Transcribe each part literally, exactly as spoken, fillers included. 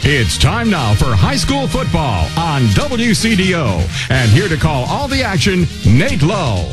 It's time now for high school football on W C D O. And here to call all the action, Nate Lowe.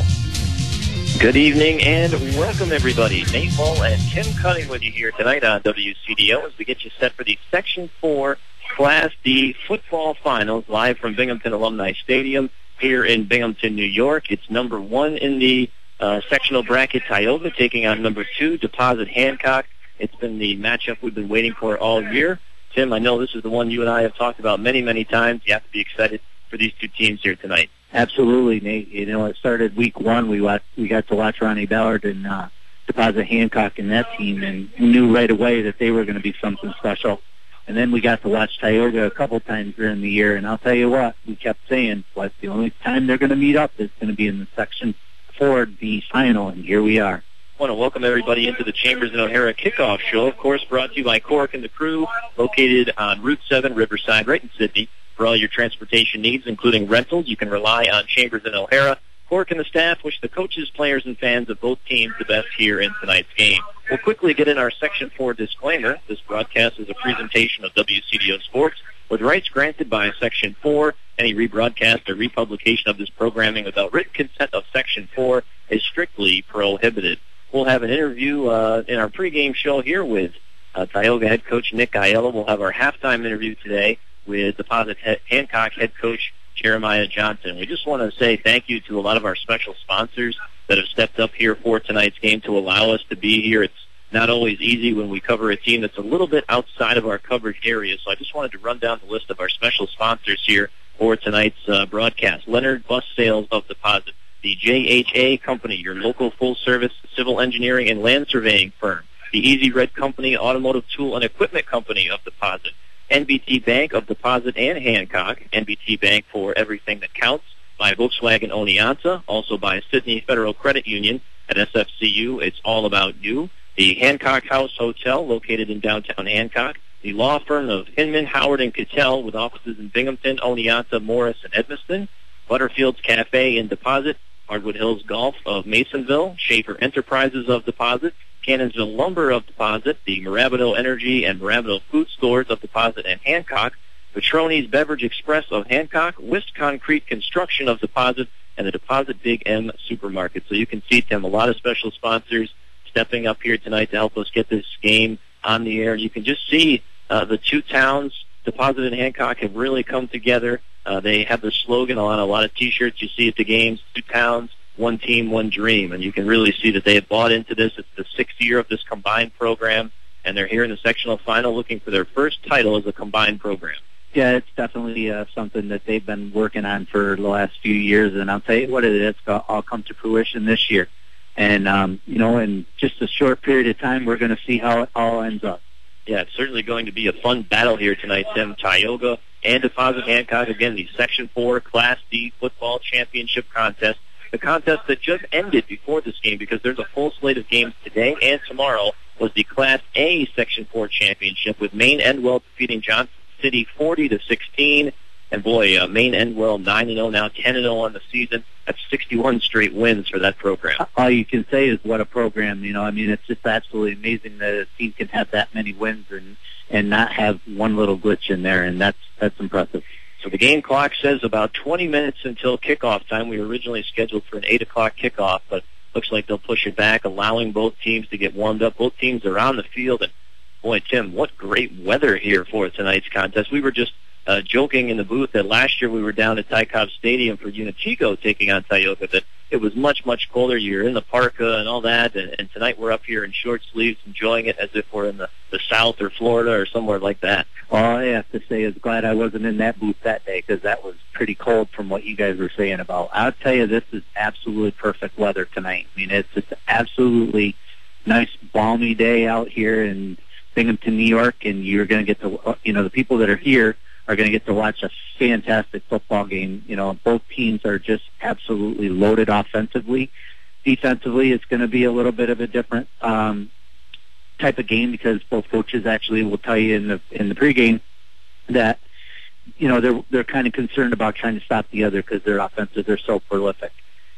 Good evening and welcome, everybody. Nate Lowe and Tim Cutting with you here tonight on W C D O as we get you set for the Section four Class D football finals live from Binghamton Alumni Stadium here in Binghamton, New York. It's number one in the uh, sectional bracket, Tioga, taking on number two, Deposit Hancock. It's been the matchup we've been waiting for all year. Tim, I know this is the one you and I have talked about many, many times. You have to be excited for these two teams here tonight. Absolutely, Nate. You know, it started week one. We watched, we got to watch Ronnie Ballard and uh, Deposit Hancock in that team, and knew right away that they were going to be something special. And then we got to watch Tioga a couple times during the year, and I'll tell you what, we kept saying, well, the only time they're going to meet up is going to be in the Section four D final, and here we are. I want to welcome everybody into the Chambers and O'Hara kickoff show, of course, brought to you by Cork and the Crew, located on Route seven, Riverside, right in Sydney. For all your transportation needs, including rentals, you can rely on Chambers and O'Hara. Cork and the staff wish the coaches, players, and fans of both teams the best here in tonight's game. We'll quickly get in our Section four disclaimer. This broadcast is a presentation of W C D O Sports with rights granted by Section four. Any rebroadcast or republication of this programming without written consent of Section four is strictly prohibited. We'll have an interview uh, in our pregame show here with uh, Tioga head coach Nick Aiello. We'll have our halftime interview today with Deposit Hancock head coach Jeremiah Johnson. We just want to say thank you to a lot of our special sponsors that have stepped up here for tonight's game to allow us to be here. It's not always easy when we cover a team that's a little bit outside of our coverage area, so I just wanted to run down the list of our special sponsors here for tonight's uh, broadcast. Leonard Bus Sales of Deposit. The J H A Company, your local full-service civil engineering and land surveying firm. The Easy Red Company, automotive tool and equipment company of Deposit. N B T Bank of Deposit and Hancock. N B T Bank for everything that counts. By Volkswagen Oneonta. Also by Sydney Federal Credit Union. At S F C U, it's all about you. The Hancock House Hotel, located in downtown Hancock. The law firm of Hinman, Howard, and Cattell, with offices in Binghamton, Oneonta, Morris, and Edmiston. Butterfield's Cafe in Deposit. Hardwood Hills Golf of Masonville, Schaefer Enterprises of Deposit, Cannonsville Lumber of Deposit, the Mirabito Energy and Mirabito Food Stores of Deposit and Hancock, Petroni's Beverage Express of Hancock, Wist Concrete Construction of Deposit, and the Deposit Big M Supermarket. So you can see, Tim, a lot of special sponsors stepping up here tonight to help us get this game on the air. You can just see uh, the two towns, Deposit and Hancock, have really come together. Uh, they have the slogan on a lot of T-shirts you see at the games, two towns, one team, one dream. And you can really see that they have bought into this. It's the sixth year of this combined program, and they're here in the sectional final looking for their first title as a combined program. Yeah, it's definitely uh, something that they've been working on for the last few years, and I'll tell you what, it is, it's all come to fruition this year. And, um, you know, in just a short period of time, we're going to see how it all ends up. Yeah, it's certainly going to be a fun battle here tonight, Tim. Tioga and Deposit Hancock, again, the Section four Class D football championship contest. The contest that just ended before this game, because there's a full slate of games today and tomorrow, was the Class A Section four championship, with Maine Endwell defeating Johnson City forty to sixteen. And boy, uh, Maine Endwell nine and oh now, ten and oh on the season. That's sixty-one straight wins for that program. All you can say is what a program, you know. I mean, it's just absolutely amazing that a team can have that many wins and and not have one little glitch in there, and that's that's impressive. So the game clock says about twenty minutes until kickoff time. We were originally scheduled for an eight o'clock kickoff, but looks like they'll push it back, allowing both teams to get warmed up. Both teams are on the field, and boy, Tim, what great weather here for tonight's contest. We were just Uh, joking in the booth that last year we were down at Ty Cobb Stadium for Unitico taking on Tioga, that it was much, much colder. You're in the parka and all that, and, and tonight we're up here in short sleeves enjoying it as if we're in the, the South or Florida or somewhere like that. All I have to say is glad I wasn't in that booth that day, because that was pretty cold from what you guys were saying about. I'll tell you, this is absolutely perfect weather tonight. I mean, it's just absolutely nice, balmy day out here in Binghamton, New York, and you're going to get to, you know, the people that are here are going to get to watch a fantastic football game. You know, both teams are just absolutely loaded offensively. Defensively, it's going to be a little bit of a different um, type of game, because both coaches actually will tell you in the in the pregame that, you know, they're they're kind of concerned about trying to stop the other, because their offenses are so prolific.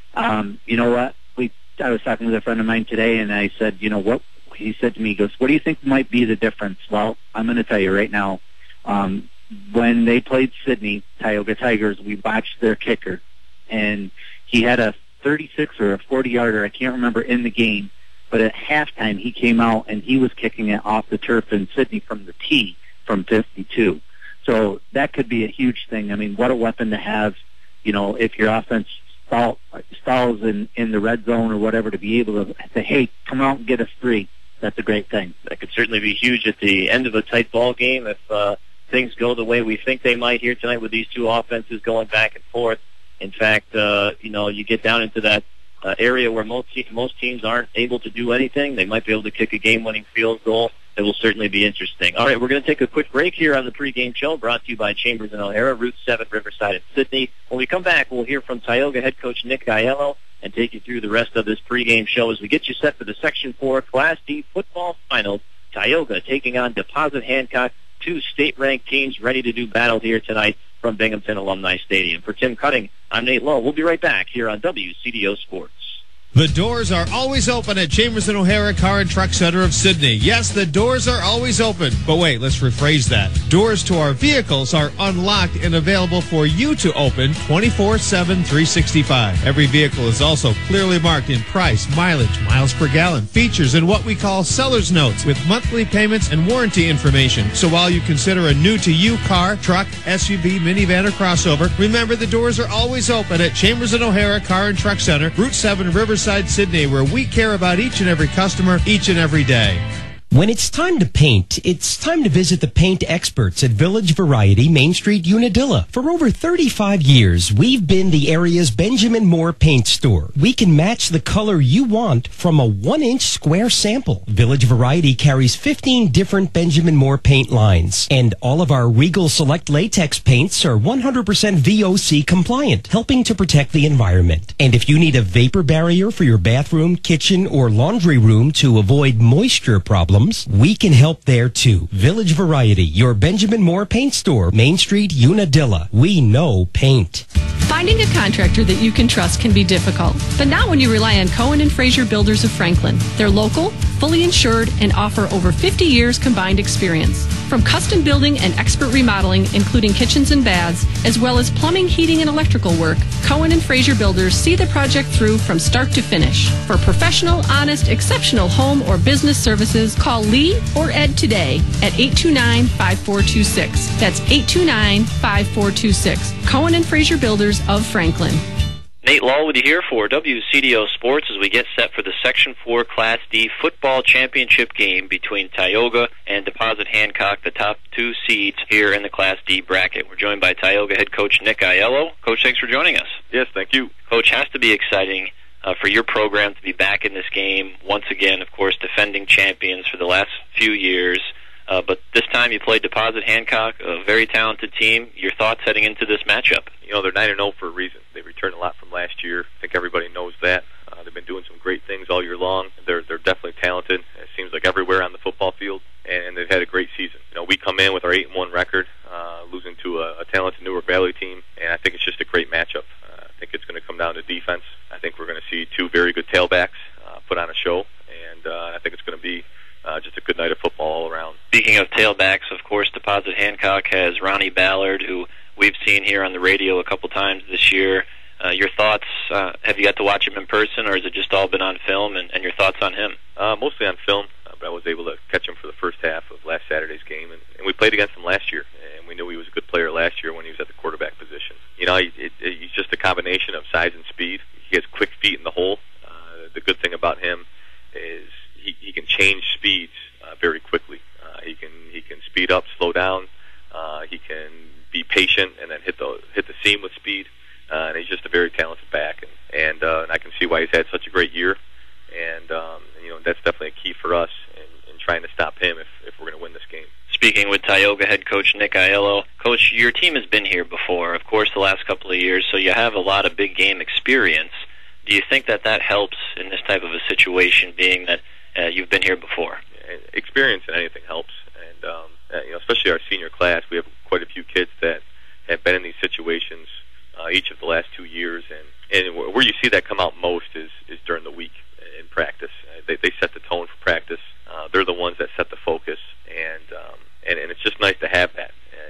Um, you know what? We I was talking with a friend of mine today, and I said, you know what? He said to me, he goes, what do you think might be the difference? Well, I'm going to tell you right now. Um, when they played Sidney, Tioga Tigers, we watched their kicker, and he had a thirty-six or a forty-yarder, I can't remember, in the game, but at halftime he came out and he was kicking it off the turf in Sidney from the tee from fifty-two. So that could be a huge thing. I mean, what a weapon to have, you know, if your offense stall, stalls in, in the red zone or whatever, to be able to say, hey, come out and get us three. That's a great thing. That could certainly be huge at the end of a tight ball game if uh, things go the way we think they might here tonight with these two offenses going back and forth. In fact, uh, you know, you get down into that uh, area where most te- most teams aren't able to do anything. They might be able to kick a game-winning field goal. It will certainly be interesting. All right, we're going to take a quick break here on the pregame show, brought to you by Chambers and O'Hara, Route seven, Riverside, and Sidney. When we come back, we'll hear from Tioga head coach Nick Aiello and take you through the rest of this pregame show as we get you set for the Section four Class D football finals. Tioga taking on Deposit Hancock, two state-ranked teams ready to do battle here tonight from Binghamton Alumni Stadium. For Tim Cutting, I'm Nate Lowe. We'll be right back here on W C D O Sports. The doors are always open at Chambers and O'Hara Car and Truck Center of Sidney. Yes, the doors are always open. But wait, let's rephrase that. Doors to our vehicles are unlocked and available for you to open twenty-four seven, three sixty-five. Every vehicle is also clearly marked in price, mileage, miles per gallon, features, and what we call seller's notes with monthly payments and warranty information. So while you consider a new-to-you car, truck, S U V, minivan, or crossover, remember the doors are always open at Chambers and O'Hara Car and Truck Center, Route seven, Riverside, Sidney, where we care about each and every customer each and every day. When it's time to paint, it's time to visit the paint experts at Village Variety, Main Street, Unadilla. For over thirty-five years, we've been the area's Benjamin Moore paint store. We can match the color you want from a one-inch square sample. Village Variety carries fifteen different Benjamin Moore paint lines, and all of our Regal Select latex paints are one hundred percent V O C compliant, helping to protect the environment. And if you need a vapor barrier for your bathroom, kitchen, or laundry room to avoid moisture problems, we can help there too. Village Variety, your Benjamin Moore paint store, Main Street, Unadilla. We know paint. Finding a contractor that you can trust can be difficult, but not when you rely on Cohen and Fraser Builders of Franklin. They're local, fully insured, and offer over fifty years combined experience. From custom building and expert remodeling, including kitchens and baths, as well as plumbing, heating, and electrical work, Cohen and Fraser Builders see the project through from start to finish. For professional, honest, exceptional home or business services, call Lee or Ed today at eight two nine, five four two six. That's eight two nine, five four two six. Cohen and Fraser Builders of Franklin. Nate Law with you here for W C D O Sports as we get set for the Section four Class D football championship game between Tioga and Deposit Hancock, the top two seeds here in the Class D bracket. We're joined by Tioga head coach Nick Aiello. Coach, thanks for joining us. Yes, thank you. Coach, has to be exciting uh, for your program to be back in this game once again, of course, defending champions for the last few years. Uh, but this time you played Deposit Hancock, a very talented team. Your thoughts heading into this matchup? You know, they're nine and oh for a reason. They've returned a lot from last year. I think everybody knows that. Uh, they've been doing some great things all year long. They're they're definitely talented. It seems like everywhere on the football field, and they've had a great season. You know, we come in with our eight and one record, uh, losing to a, a talented Newark Valley team, and I think it's just a great matchup. Uh, I think it's going to come down to defense. I think we're going to see two very good tailbacks uh, put on a show, and uh, I think it's going to be Uh, just a good night of football all around. Speaking of tailbacks, of course, Deposit Hancock has Ronnie Ballard, who we've seen here on the radio a couple times this year. Uh, your thoughts, uh, have you got to watch him in person, or has it just all been on film, and, and your thoughts on him? Uh, mostly on film, uh, but I was able to catch him for the first half of last Saturday's game, and, and we played against him last year, and we knew he was a good player last year when he was at the quarterback position. You know, it, it, he's just a combination of size and speed. He has quick feet in the hole. Uh, the good thing about him is he, he can change speeds uh, very quickly. Uh, he can he can speed up, slow down. Uh, he can be patient and then hit the hit the seam with speed. Uh, and he's just a very talented back, and and, uh, and I can see why he's had such a great year. And um, you know, that's definitely a key for us in, in trying to stop him if if we're going to win this game. Speaking with Tioga head coach Nick Aiello. Coach, your team has been here before, of course, the last couple of years, so you have a lot of big game experience. Do you think that that helps in this type of a situation, being that uh, you've been here before? Experience in anything helps, and um, uh, you know, especially our senior class, we have quite a few kids that have been in these situations uh, each of the last two years, and, and where you see that come out most is, is during the week in practice. Uh, they, they set the tone for practice. Uh, they're the ones that set the focus, and um, and, and it's just nice to have that.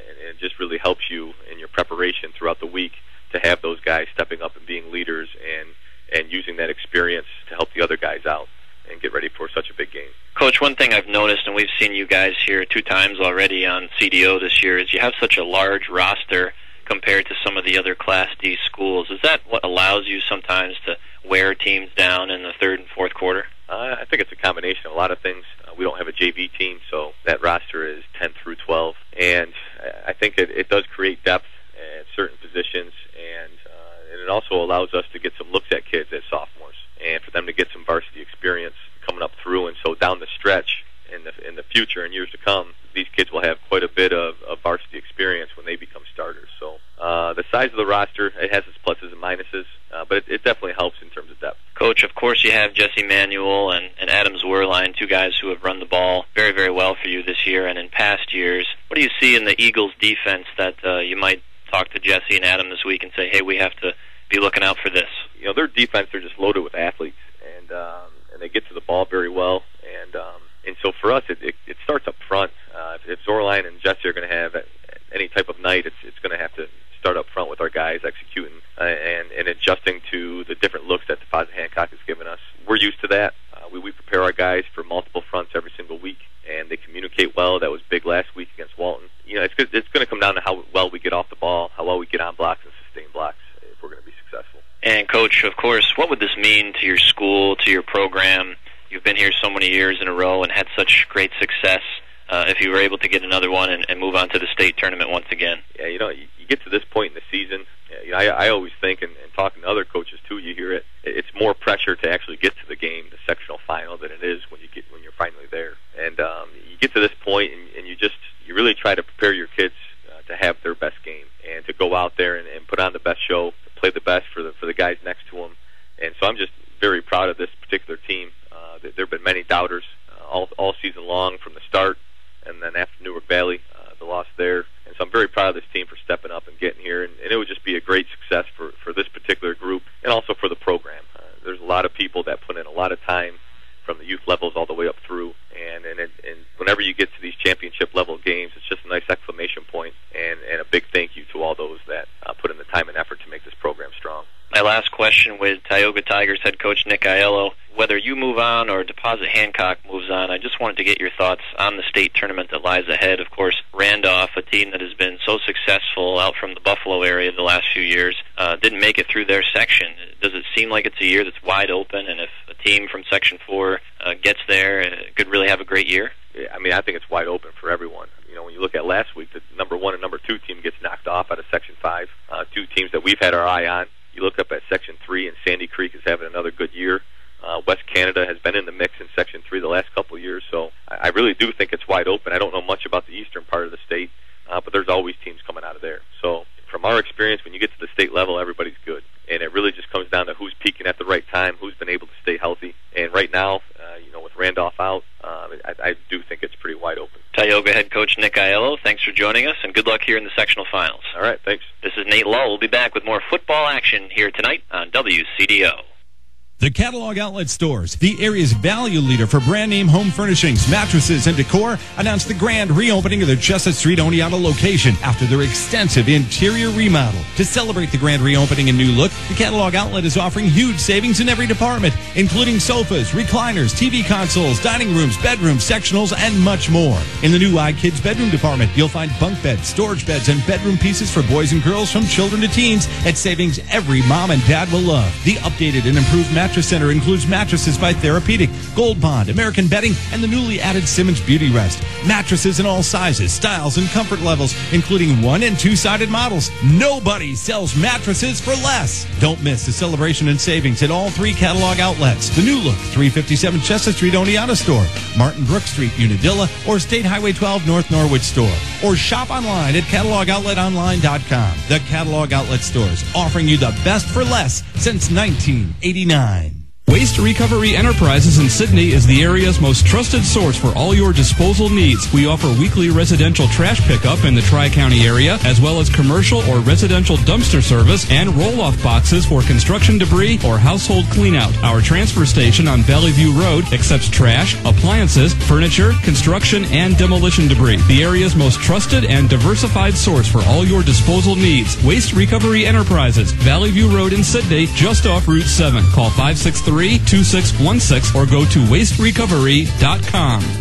noticed, and we've seen you guys here two times already on C D O this year, is you have such a large roster compared to some of the other Class D schools. Is that what allows you sometimes to wear teams down in the third and fourth quarter? Uh, I think it's a combination of a lot of things. Uh, we don't have a J V team, so that roster is ten through twelve, and I think it, it does create depth at certain positions, and, uh, and it also allows us to get some looks at kids as sophomores, and for them to get some varsity experience coming up through, and so down the stretch in the in the future and years to come, these kids will have quite a bit of, of varsity experience when they become starters. So uh, the size of the roster, it has its pluses and minuses, uh, but it, it definitely helps in terms of depth. Coach, of course you have Jesse Manuel and, and Adam Zwerline, two guys who have run the ball very, very well for you this year and in past years. What do you see in the Eagles' defense that uh, you might talk to Jesse and Adam this week and say, hey, we have to be looking out for this? You know, their defense, they're just loaded with athletes, and um, and they get to the ball very well, and um, and so for us, it, it, it starts up front. Uh, if, if Zwerline and Jesse are going to have any type of night, it's it's going to have to start up front with our guys executing uh, and, and adjusting to the different looks that Deposit Hancock has given us. We're used to that. Uh, we, we prepare our guys for multiple fronts every single week, and they communicate well. That was big last week against Walton. You know, it's it's going to come down to how well we get off the ball, how well we get on blocks and sustain blocks if we're going to be successful. And, Coach, of course, what would this mean to your school, to your program? You've been here so many years in a row and had such great success. Uh, if you were able to get another one and, and move on to the state tournament once again. Yeah, you know, you, you get to this point in the season, you know, I, I always think, and, and talking to other coaches too, you hear it, it's more pressure to actually get to the game, the sectional final, than it is when you get when you're finally there. And um, you get to this point, and, and you just you really try to prepare your kids uh, to have their best game and to go out there and, and put on the best show, to play the best for the for the guys next to them. And so I'm just very proud of this particular team. Uh, there have been many doubters uh, all all season long from the start. And then after Newark Valley, uh, the loss there. And so I'm very proud of this team for stepping up and getting here. And, and it would just be a great success for, for this particular group and also for the program. Uh, there's a lot of people that put in a lot of time from the youth levels all the way up through. And, and, it, and whenever you get to these championship level games, it's just a nice exclamation point and, and a big thank you to all those that uh, put in the time and effort to make this program strong. My last question with Tioga Tigers head coach Nick Aiello. Whether you move on or Deposit Hancock moves on, I just wanted to get your thoughts on the state tournament that lies ahead. Of course, Randolph, a team that has been so successful out from the Buffalo area the last few years, uh, didn't make it through their section. Does it seem like it's a year that's wide open, and if a team from Section four uh, gets there, it could really have a great year? I mean, I think it's wide open for everyone. You know, when you look at last week, the number one and number two team gets knocked off out of Section five, uh, two teams that we've had our eye on. You look up at Section three, and Sandy Creek is having another good year. Uh, West Canada has been in the mix in Section three the last couple of years, so I, I really do think it's wide open. I don't know much about the eastern part of the state, uh, but there's always teams coming out of there. So from our experience, when you get to the state level, everybody's good. And it really just comes down to who's peaking at the right time, who's been able to stay healthy. And right now, uh, you know, with Randolph out, uh, I, I do think it's pretty wide open. Tioga head coach Nick Aiello, thanks for joining us, and good luck here in the sectional finals. All right, thanks. This is Nate Lull. We'll be back with more football action here tonight on W C D O. The Catalog Outlet Stores, the area's value leader for brand name home furnishings, mattresses, and decor, announced the grand reopening of their Chestnut Street Oneonta location after their extensive interior remodel. To celebrate the grand reopening and new look, the Catalog Outlet is offering huge savings in every department, including sofas, recliners, T V consoles, dining rooms, bedrooms, sectionals, and much more. In the new iKids bedroom department, you'll find bunk beds, storage beds, and bedroom pieces for boys and girls from children to teens at savings every mom and dad will love. The updated and improved mattress Mattress Center includes mattresses by Therapeutic, Gold Bond, American Bedding, and the newly added Simmons Beauty Rest. Mattresses in all sizes, styles, and comfort levels, including one and two-sided models. Nobody sells mattresses for less. Don't miss the celebration and savings at all three catalog outlets. The new look, three fifty-seven Chestnut Street Oneonta store, Martin Brook Street Unadilla, or State Highway twelve North Norwich store. Or shop online at catalog outlet online dot com. The Catalog Outlet Stores, offering you the best for less since nineteen eighty-nine. Waste Recovery Enterprises in Sydney is the area's most trusted source for all your disposal needs. We offer weekly residential trash pickup in the Tri-County area, as well as commercial or residential dumpster service and roll-off boxes for construction debris or household cleanout. Our transfer station on Valley View Road accepts trash, appliances, furniture, construction, and demolition debris. The area's most trusted and diversified source for all your disposal needs. Waste Recovery Enterprises, Valley View Road in Sydney, just off Route seven. Call five six three, two six one six or go to waste recovery dot com.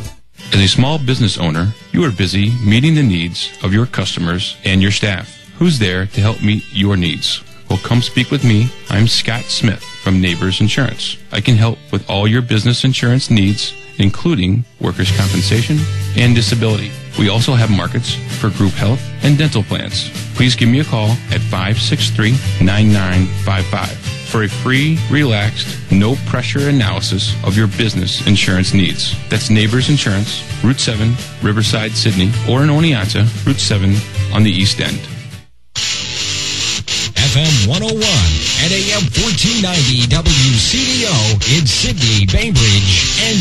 As a small business owner, you are busy meeting the needs of your customers and your staff. Who's there to help meet your needs? Well, come speak with me. I'm Scott Smith from Neighbors Insurance. I can help with all your business insurance needs, including workers' compensation and disability. We also have markets for group health and dental plans. Please give me a call at five six three, nine nine five five for a free, relaxed, no-pressure analysis of your business insurance needs. That's Neighbors Insurance, Route seven, Riverside, Sydney, or in Oneonta, Route seven on the East End. F M one oh one and A M fourteen ninety W C D O in Sydney, Bainbridge, and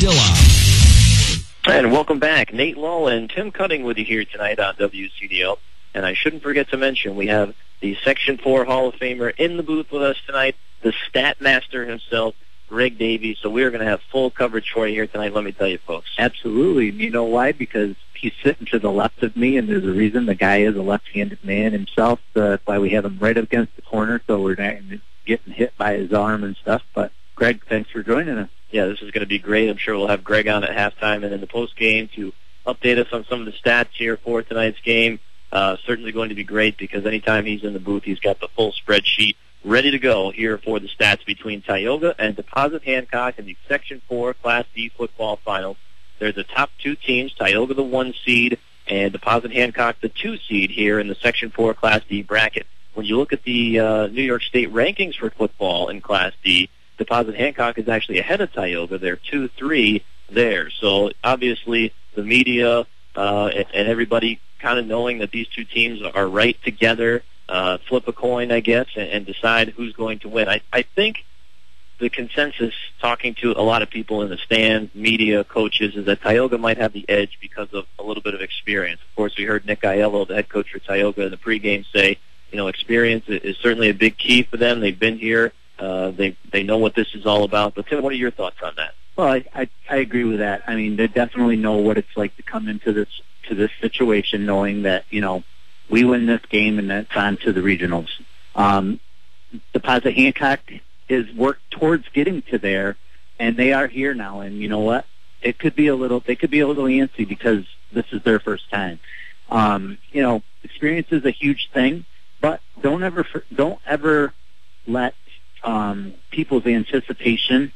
Unadilla. And welcome back. Nate Lull and Tim Cutting with you here tonight on W C D O. And I shouldn't forget to mention, we have the Section four Hall of Famer in the booth with us tonight, the stat master himself, Greg Davies. So we're going to have full coverage for you here tonight, let me tell you, folks. Absolutely. You know why? Because he's sitting to the left of me, and there's a reason. The guy is a left-handed man himself. Uh, that's why we have him right up against the corner, so we're not getting hit by his arm and stuff. But, Greg, thanks for joining us. Yeah, this is going to be great. I'm sure we'll have Greg on at halftime and in the post-game to update us on some of the stats here for tonight's game. Uh, certainly going to be great because anytime he's in the booth, he's got the full spreadsheet ready to go here for the stats between Tioga and Deposit Hancock in the Section four Class D football finals. They're the top two teams, Tioga the one seed and Deposit Hancock the two seed here in the Section four Class D bracket. When you look at the uh, New York State rankings for football in Class D, Deposit Hancock is actually ahead of Tioga. They're two three there. So obviously the media uh, and, and everybody kind of knowing that these two teams are right together, uh, flip a coin, I guess, and, and decide who's going to win. I, I think the consensus, talking to a lot of people in the stands, media, coaches, is that Tioga might have the edge because of a little bit of experience. Of course, we heard Nick Aiello, the head coach for Tioga, in the pregame say, you know, experience is certainly a big key for them. They've been here. Uh, they they know what this is all about. But Tim, what are your thoughts on that? Well, I, I I agree with that. I mean, they definitely know what it's like to come into this to this situation, knowing that you know we win this game and that's on to the regionals. Um, Deposit Hancock has worked towards getting to there, and they are here now. And you know what? It could be a little. They could be a little antsy because this is their first time. Um, you know, experience is a huge thing, but don't ever don't ever let um, people's anticipation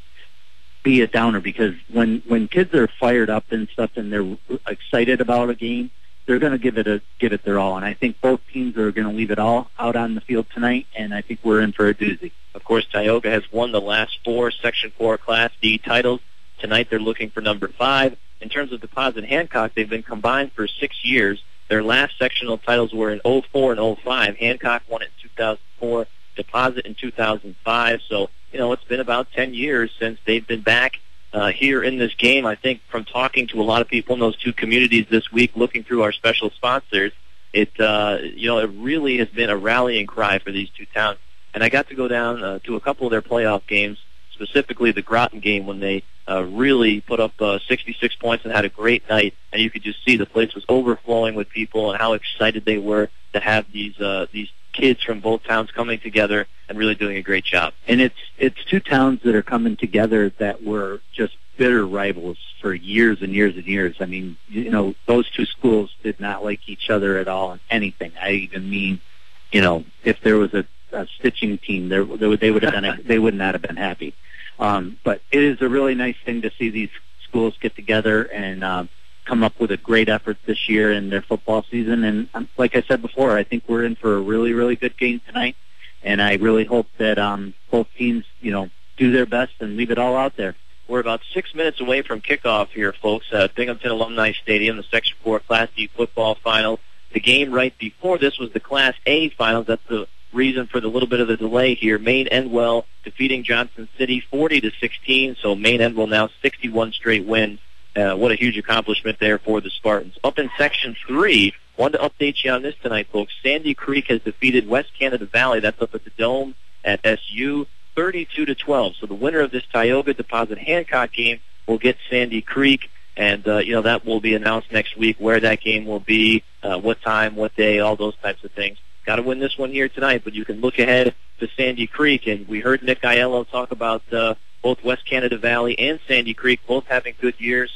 be a downer, because when when kids are fired up and stuff and they're excited about a game, they're going to give it a give it their all. And I think both teams are going to leave it all out on the field tonight, and I think we're in for a doozy. Of course, Tioga has won the last four Section four Class D titles. Tonight they're looking for number five. In terms of Deposit Hancock, they've been combined for six years. Their last sectional titles were in oh four and oh five. Hancock won it in two thousand four, Deposit in two thousand five. So, you know, it's been about ten years since they've been back uh, here in this game. I think from talking to a lot of people in those two communities this week, looking through our special sponsors, it, uh, you know, it really has been a rallying cry for these two towns. And I got to go down uh, to a couple of their playoff games, specifically the Groton game, when they uh, really put up uh, sixty-six points and had a great night. And you could just see the place was overflowing with people and how excited they were to have these uh, these kids from both towns coming together and really doing a great job. And it's it's two towns that are coming together that were just bitter rivals for years and years and years. I mean, you know, those two schools did not like each other at all in anything. I even mean, you know, if there was a, a stitching team, there they would they would have been a, they would not have been happy. Um, but it is a really nice thing to see these schools get together and um, come up with a great effort this year in their football season. And um, like I said before, I think we're in for a really, really good game tonight. And I really hope that um, both teams, you know, do their best and leave it all out there. We're about six minutes away from kickoff here, folks, at Binghamton Alumni Stadium, the Section four Class D football final. The game right before this was the Class A finals. That's the reason for the little bit of the delay here. Maine Endwell defeating Johnson City forty to sixteen, so Maine Endwell now sixty-one straight wins. Uh, what a huge accomplishment there for the Spartans. Up in Section three, wanted to update you on this tonight, folks. Sandy Creek has defeated West Canada Valley. That's up at the Dome at S U, thirty-two to twelve. So the winner of this Tioga Deposit Hancock game will get Sandy Creek, and uh, you know that will be announced next week where that game will be, uh, what time, what day, all those types of things. Got to win this one here tonight, but you can look ahead to Sandy Creek, and we heard Nick Aiello talk about uh, both West Canada Valley and Sandy Creek both having good years, so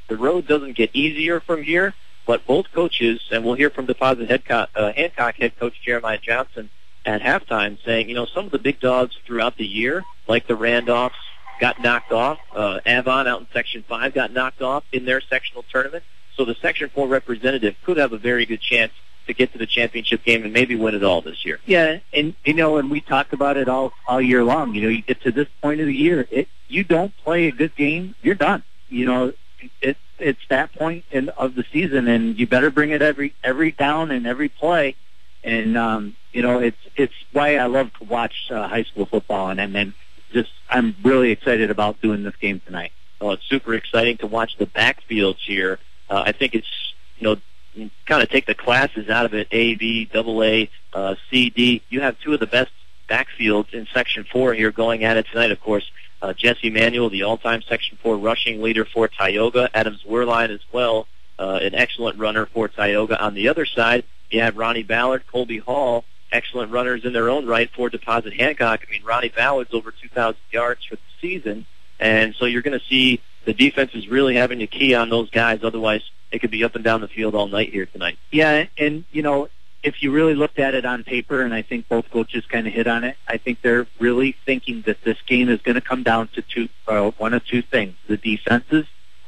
the road doesn't get easier from here, but both coaches, and we'll hear from Deposit head co- uh, Hancock head coach Jeremiah Johnson at halftime saying, you know, some of the big dogs throughout the year, like the Randolphs, got knocked off. Uh, Avon out in Section five got knocked off in their sectional tournament. So the Section four representative could have a very good chance to get to the championship game and maybe win it all this year. Yeah, and, you know, and we talked about it all, all year long. You know, you get to this point of the year, it, you don't play a good game, you're done. You know, it, it's that point in, of the season, and you better bring it every every down and every play. And, um, you know, it's it's why I love to watch uh, high school football, and, and then just I'm really excited about doing this game tonight. Oh, it's super exciting to watch the backfields here. Uh, I think it's, you know, kind of take the classes out of it, A, B, double A, uh, C, D. You have two of the best backfields in Section four here going at it tonight, of course. Uh, Jesse Manuel, the all-time Section four rushing leader for Tioga. Adams Werline as well, uh, an excellent runner for Tioga. On the other side, you have Ronnie Ballard, Colby Hall, excellent runners in their own right for Deposit Hancock. I mean, Ronnie Ballard's over two thousand yards for the season, and so you're going to see the defense is really having to key on those guys. Otherwise, it could be up and down the field all night here tonight. Yeah, and, you know, if you really looked at it on paper, and I think both coaches kind of hit on it, I think they're really thinking that this game is going to come down to two, uh, one of two things, the defenses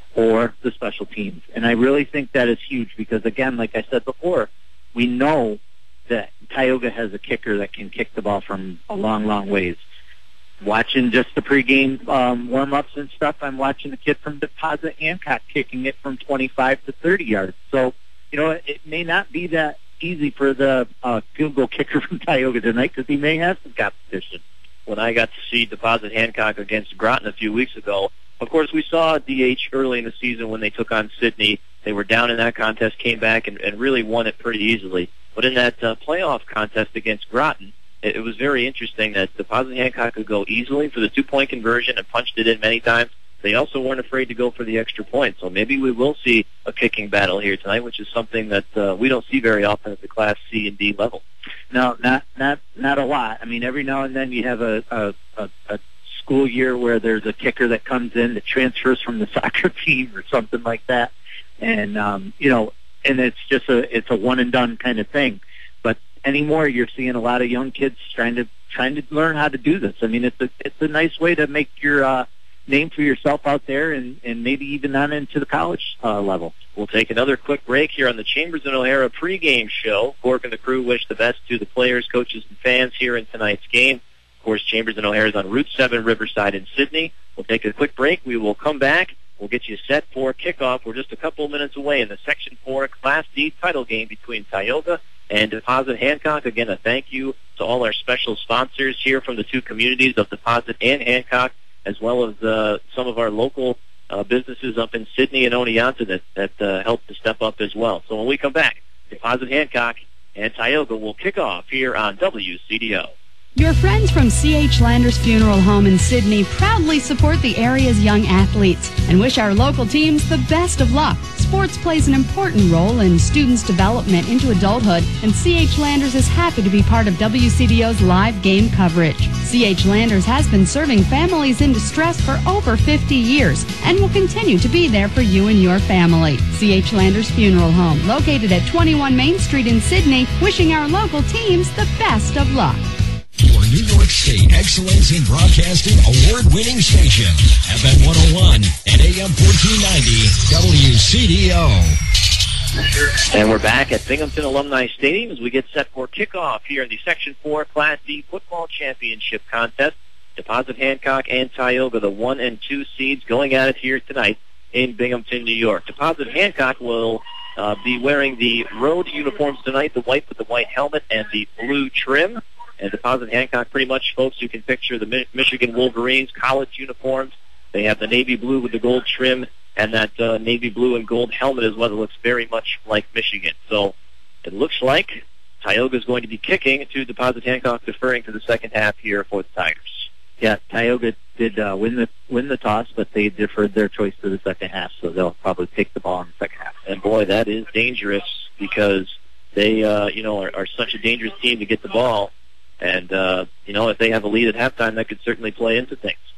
or the special teams. And I really think that is huge because, again, like I said before, we know that Tioga has a kicker that can kick the ball from a long, long ways. Watching just the pregame um, warm-ups and stuff, I'm watching the kid from Deposit Hancock kicking it from twenty-five to thirty yards. So, you know, it may not be that easy for the uh, field goal kicker from Tioga tonight because he may have some competition. When I got to see Deposit Hancock against Groton a few weeks ago, of course, we saw D H early in the season when they took on Sidney. They were down in that contest, came back, and, and really won it pretty easily. But in that uh, playoff contest against Groton, it, it was very interesting that Deposit Hancock could go easily for the two-point conversion and punched it in many times. They also weren't afraid to go for the extra point. So maybe we will see a kicking battle here tonight, which is something that uh, we don't see very often at the Class C and D level. No, not not not a lot. I mean, every now and then you have a, a, a, a school year where there's a kicker that comes in that transfers from the soccer team or something like that. And, um, you know, and it's just a it's a one-and-done kind of thing. But anymore, you're seeing a lot of young kids trying to trying to learn how to do this. I mean, it's a it's a nice way to make your uh, name for yourself out there, and, and maybe even on into the college uh, level. We'll take another quick break here on the Chambers and O'Hara pregame show. Cork and the crew wish the best to the players, coaches, and fans here in tonight's game. Of course, Chambers and O'Hara is on Route seven, Riverside in Sidney. We'll take a quick break. We will come back. We'll get you set for kickoff. We're just a couple of minutes away in the Section four Class D title game between Tioga and Deposit Hancock. Again, a thank you to all our special sponsors here from the two communities of Deposit and Hancock, as well as uh, some of our local uh, businesses up in Sidney and Oneonta that, that uh, helped to step up as well. So when we come back, Deposit Hancock and Tioga will kick off here on W C D O. Your friends from C H Landers Funeral Home in Sidney proudly support the area's young athletes and wish our local teams the best of luck. Sports plays an important role in students' development into adulthood, and C H Landers is happy to be part of W C D O's live game coverage. C H Landers has been serving families in distress for over fifty years and will continue to be there for you and your family. C H Landers Funeral Home, located at twenty-one Main Street in Sidney, wishing our local teams the best of luck. Your New York State Excellence in Broadcasting award-winning station, F M one oh one and A M fourteen ninety W C D O. And we're back at Binghamton Alumni Stadium as we get set for kickoff here in the Section four Class D Football Championship Contest. Deposit Hancock and Tioga, the one and two seeds, going at it here tonight in Binghamton, New York. Deposit Hancock will uh, be wearing the road uniforms tonight, the white with the white helmet and the blue trim. And Deposit Hancock, pretty much, folks, you can picture the Mi- Michigan Wolverines college uniforms. They have the navy blue with the gold trim, and that uh, navy blue and gold helmet as well. It looks very much like Michigan. So it looks like Tioga is going to be kicking to Deposit Hancock, deferring to the second half here for the Tigers. Yeah, Tioga did uh, win the win the toss, but they deferred their choice to the second half, so they'll probably take the ball in the second half. And boy, that is dangerous because they, uh, you know, are, are such a dangerous team to get the ball. And, uh, you know, if they have a lead at halftime, that could certainly play into things.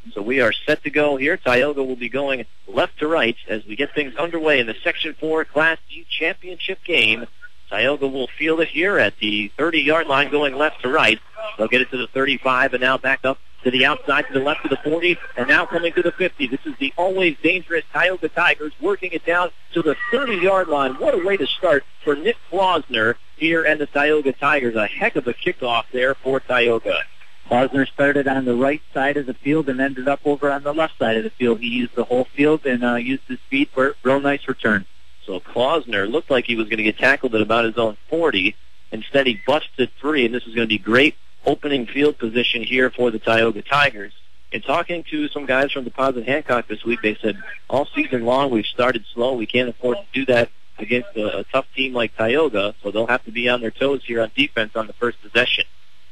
So we are set to go here. Tioga will be going left to right as we get things underway in the Section four Class D championship game. Tioga will field it here at the thirty-yard line going left to right. They'll get it to the thirty-five and now back up to the outside to the left of the forty and now coming to the fifty. This is the always dangerous Tioga Tigers working it down to the thirty-yard line. What a way to start for Nick Klausner here and the Tioga Tigers. A heck of a kickoff there for Tioga. Klausner started on the right side of the field and ended up over on the left side of the field. He used the whole field and uh, used his speed for a real nice return. So Klausner looked like he was going to get tackled at about his own forty. Instead, he busted free, and this is going to be great opening field position here for the Tioga Tigers. In talking to some guys from Deposit Hancock this week, they said all season long we've started slow. We can't afford to do that against a, a tough team like Tioga, so they'll have to be on their toes here on defense on the first possession.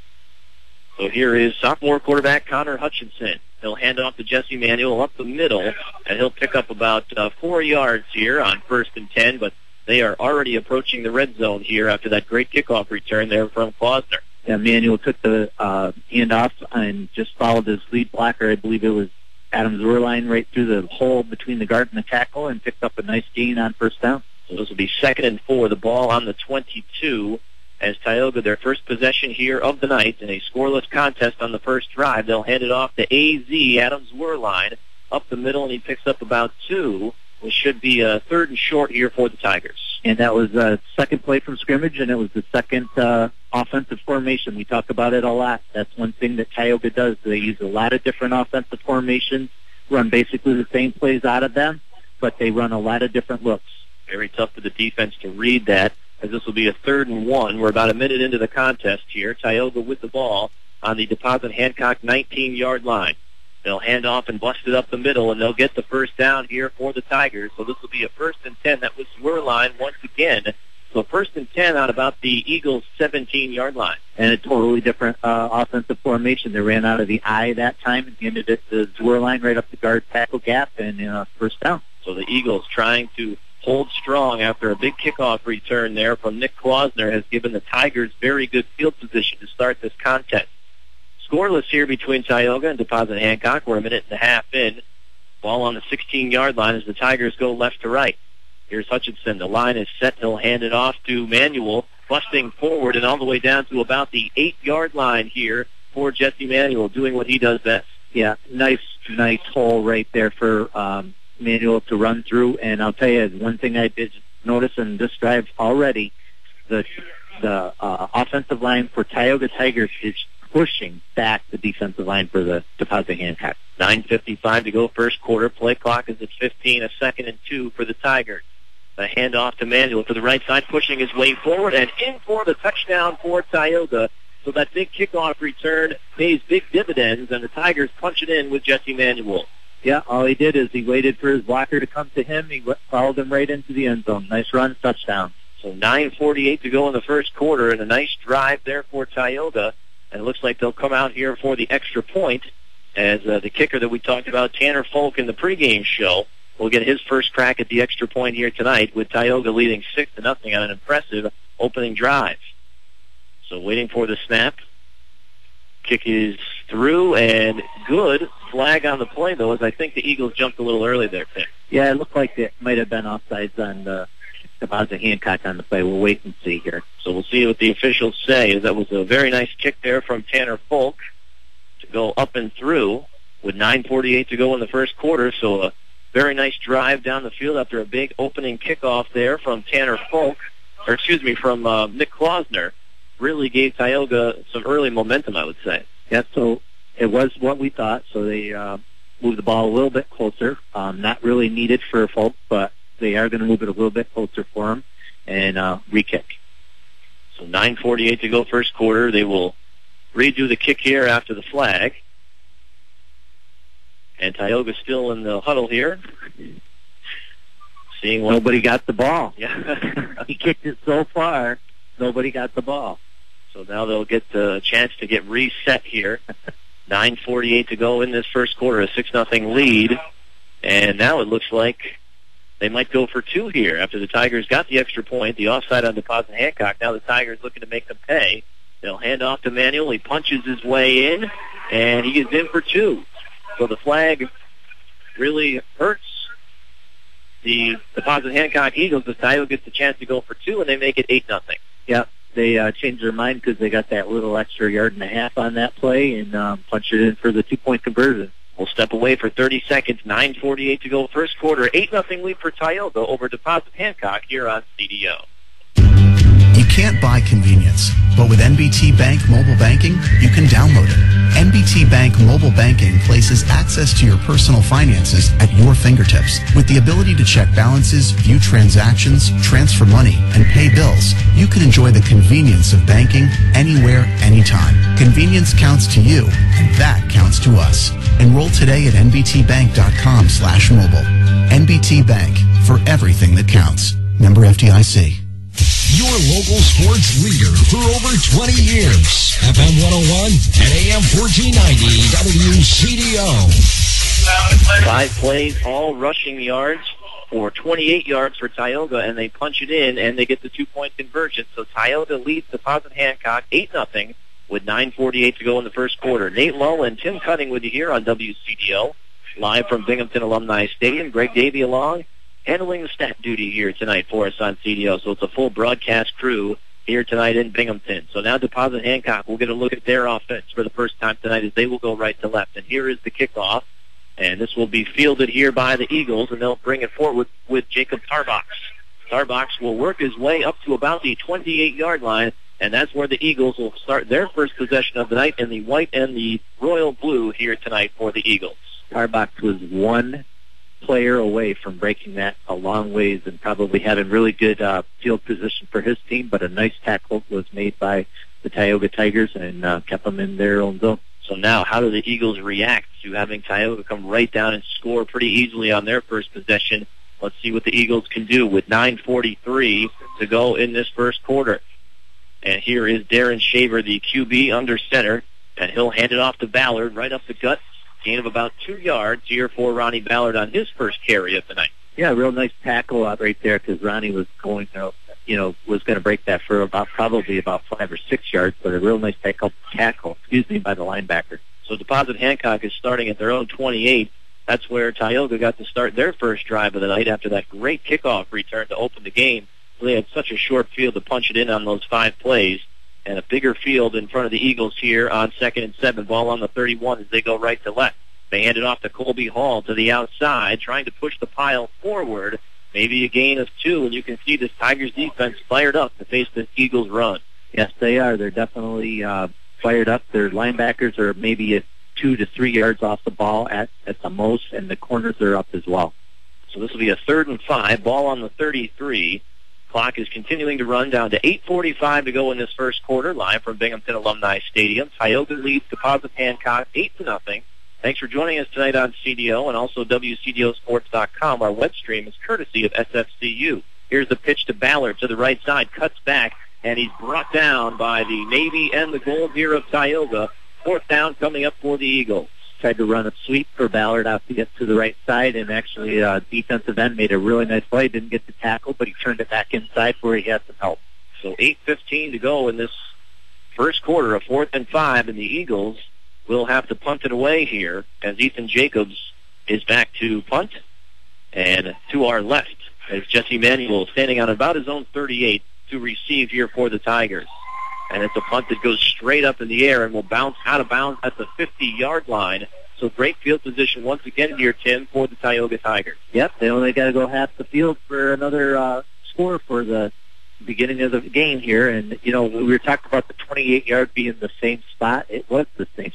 So here is sophomore quarterback Connor Hutchinson. He'll hand off to Jesse Manuel up the middle, and he'll pick up about uh, four yards here on first and ten, but they are already approaching the red zone here after that great kickoff return there from Klausner. Yeah, Manuel took the uh, handoff and just followed his lead blocker. I believe it was Adam Zwerlein right through the hole between the guard and the tackle and picked up a nice gain on first down. So this will be second and four, the ball on the twenty-two. As Tioga, their first possession here of the night in a scoreless contest on the first drive. They'll hand it off to A Z, Adam Zwerlein, up the middle, and he picks up about two, which should be a third and short here for the Tigers. And that was a second play from scrimmage, and it was the second uh, offensive formation. We talk about it a lot. That's one thing that Tioga does. They use a lot of different offensive formations, run basically the same plays out of them, but they run a lot of different looks. Very tough for the defense to read that, as this will be a third and one. We're about a minute into the contest here. Tioga with the ball on the Deposit Hancock nineteen-yard line. They'll hand off and bust it up the middle, and they'll get the first down here for the Tigers. So this will be a first and ten. That was Zwerlein once again. So first and ten on about the Eagles' seventeen-yard line. And a totally different uh, offensive formation. They ran out of the eye that time and handed it to Zwerlein right up the guard tackle gap and uh, first down. So the Eagles trying to hold strong after a big kickoff return there from Nick Klausner has given the Tigers very good field position to start this contest. Scoreless here between Tioga and Deposit Hancock. We're a minute and a half in. Ball on the sixteen-yard line as the Tigers go left to right. Here's Hutchinson. The line is set. He'll hand it off to Manuel, busting forward and all the way down to about the eight-yard line here for Jesse Manuel, doing what he does best. Yeah, nice, nice hole right there for um, Manuel to run through. And I'll tell you, one thing I did notice in this drive already, the the uh, offensive line for Tioga Tigers is pushing back the defensive line for the Deposit Hancock. nine fifty-five to go first quarter. Play clock is at fifteen, a second and two for the Tigers. The handoff to Manuel to the right side, pushing his way forward and in for the touchdown for Tioga. So that big kickoff return pays big dividends, and the Tigers punch it in with Jesse Manuel. Yeah, all he did is he waited for his blocker to come to him. He followed him right into the end zone. Nice run, touchdown. So nine forty-eight to go in the first quarter, and a nice drive there for Tioga. And it looks like they'll come out here for the extra point, as uh, the kicker that we talked about, Tanner Folk, in the pregame show, will get his first crack at the extra point here tonight, with Tioga leading six to nothing on an impressive opening drive. So waiting for the snap. Kick is through and good. Flag on the play, though, as I think the Eagles jumped a little early there, Tim. Yeah, it looked like it might have been offsides on the Deposit Hancock on the play. We'll wait and see here. So we'll see what the officials say. That was a very nice kick there from Tanner Folk to go up and through with nine forty-eight to go in the first quarter. So a very nice drive down the field after a big opening kickoff there from Tanner Folk, or excuse me, from uh, Nick Klausner. Really gave Tioga some early momentum, I would say. Yeah, so it was what we thought. So they uh, moved the ball a little bit closer. Um, not really needed for Folk, but they are going to move it a little bit closer for him and uh, re-kick. So nine forty-eight to go first quarter. They will redo the kick here after the flag. And Tioga's still in the huddle here. Seeing what Nobody got the ball. Yeah. He kicked it so far, nobody got the ball. So now they'll get the chance to get reset here. nine forty-eight to go in this first quarter, a six nothing lead. And now it looks like they might go for two here after the Tigers got the extra point, the offside on Deposit Hancock. Now the Tigers looking to make them pay. They'll hand off to Manuel. He punches his way in, and he is in for two. So the flag really hurts the Deposit Hancock Eagles. The Tioga gets a chance to go for two, and they make it eight nothing. Yep, they uh, changed their mind because they got that little extra yard and a half on that play and um, punched it in for the two-point conversion. We'll step away for thirty seconds. nine forty-eight to go first quarter. eight nothing lead for Tioga over Deposit Hancock here on C D O. You can't buy convenience, but with N B T Bank mobile banking, you can download it. N B T Bank mobile banking places access to your personal finances at your fingertips. With the ability to check balances, view transactions, transfer money, and pay bills, you can enjoy the convenience of banking anywhere, anytime. Convenience counts to you, and that counts to us. Enroll today at N B T bank dot com slash mobile. N B T Bank, for everything that counts. Member F D I C. Your local sports leader for over twenty years. F M one oh one and A M fourteen ninety W C D O. Five plays, all rushing yards for twenty-eight yards for Tioga, and they punch it in, and they get the two-point conversion. So Tioga leads Deposit Hancock eight nothing with nine forty-eight to go in the first quarter. Nate Lull and Tim Cutting with you here on W C D O, live from Binghamton Alumni Stadium. Greg Davey along, handling the stat duty here tonight for us on C D O. So it's a full broadcast crew here tonight in Binghamton. So now Deposit Hancock will get a look at their offense for the first time tonight as they will go right to left. And here is the kickoff. And this will be fielded here by the Eagles, and they'll bring it forward with, with Jacob Tarbox. Tarbox will work his way up to about the twenty-eight-yard line, and that's where the Eagles will start their first possession of the night in the white and the royal blue here tonight for the Eagles. Tarbox was one player away from breaking that a long ways and probably having really good uh, field position for his team, but a nice tackle was made by the Tioga Tigers and uh, kept them in their own zone. So now, how do the Eagles react to having Tioga come right down and score pretty easily on their first possession? Let's see what the Eagles can do with nine forty-three to go in this first quarter. And here is Darren Shaver, the Q B under center, and he'll hand it off to Ballard right up the gut. Gain of about two yards here for Ronnie Ballard on his first carry of the night. Yeah, real nice tackle out right there because Ronnie was going to, you know, was going to break that for about probably about five or six yards, but a real nice tackle, tackle, excuse me, by the linebacker. So Deposit Hancock is starting at their own twenty-eight. That's where Tioga got to start their first drive of the night after that great kickoff return to open the game. They had such a short field to punch it in on those five plays, and a bigger field in front of the Eagles here on second and seven. Ball on the thirty-one as they go right to left. They hand it off to Colby Hall to the outside, trying to push the pile forward. Maybe a gain of two, and you can see this Tigers defense fired up to face this Eagles run. Yes, they are. They're definitely uh, fired up. Their linebackers are maybe at two to three yards off the ball at, at the most, and the corners are up as well. So this will be a third and five. Ball on the thirty-three. Clock is continuing to run down to eight forty-five to go in this first quarter, live from Binghamton Alumni Stadium. Tioga leads Deposit Hancock eight to nothing. Thanks for joining us tonight on C D O and also W C D O sports dot com. Our web stream is courtesy of S F C U. Here's the pitch to Ballard to the right side, cuts back, and he's brought down by the Navy and the Gold here of Tioga. Fourth down coming up for the Eagles. Tried to run a sweep for Ballard out to get to the right side, and actually uh, defensive end made a really nice play. Didn't get the tackle, but he turned it back inside where he had some help. So eight fifteen to go in this first quarter, a fourth and five, and the Eagles will have to punt it away here as Ethan Jacobs is back to punt. And to our left is Jesse Manuel standing on about his own thirty-eight to receive here for the Tigers. And it's a punt that goes straight up in the air and will bounce out of bounds at the fifty-yard line. So great field position once again here, Tim, for the Tioga Tigers. Yep, they only got to go half the field for another uh, score for the beginning of the game here. And, you know, we were talking about the twenty-eight-yard being the same spot. It was the same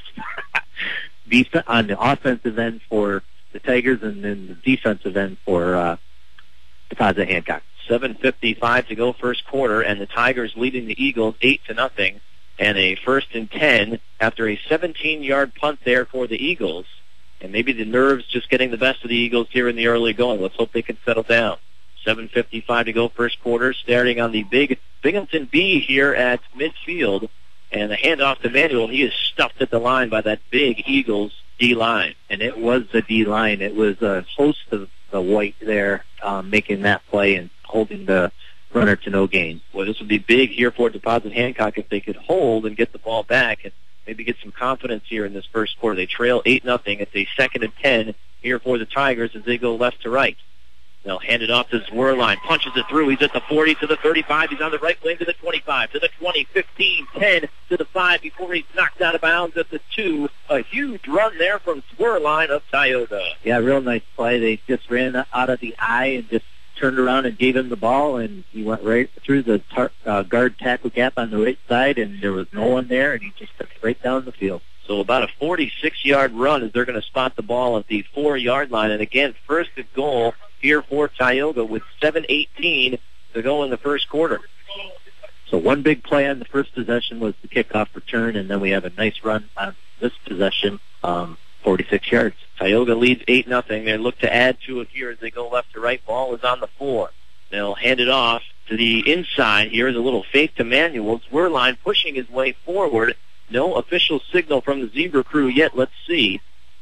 spot on the offensive end for the Tigers and then the defensive end for uh, Deposit Hancock. seven fifty-five to go first quarter, and the Tigers leading the Eagles eight to nothing, and a first and ten after a seventeen-yard punt there for the Eagles. And maybe the nerves just getting the best of the Eagles here in the early going. Let's hope they can settle down. seven fifty-five to go first quarter, starting on the big Binghamton B here at midfield, and the handoff to Manuel. He is stuffed at the line by that big Eagles D-line. And it was the D-line. It was a host of the white there um, making that play and holding the runner to no gain. Well, this would be big here for Deposit Hancock if they could hold and get the ball back. And maybe get some confidence here in this first quarter. They trail eight nothing. It's a second and ten here for the Tigers as they go left to right. They'll hand it off to Zwerline. Punches it through. He's at the forty to the thirty-five. He's on the right wing to the twenty-five, to the twenty, fifteen, ten, to the five before he's knocked out of bounds at the two. A huge run there from Zwerline of Tioga. Yeah, real nice play. They just ran out of the eye and just turned around and gave him the ball, and he went right through the tar- uh, guard tackle gap on the right side, and there was no one there, and he just took it right down the field. So about a forty-six-yard run as they're going to spot the ball at the four-yard line. And again, first and goal here for Tioga with seven eighteen to go in the first quarter. So one big play on the first possession was the kickoff return, and then we have a nice run on this possession, um, forty-six yards. Tioga leads eight nothing. They look to add to it here as they go left to right. Ball is on the four. They'll hand it off to the inside. Here's a little fake to Manuel. Zwerline pushing his way forward. No official signal from the Zebra crew yet. Let's see.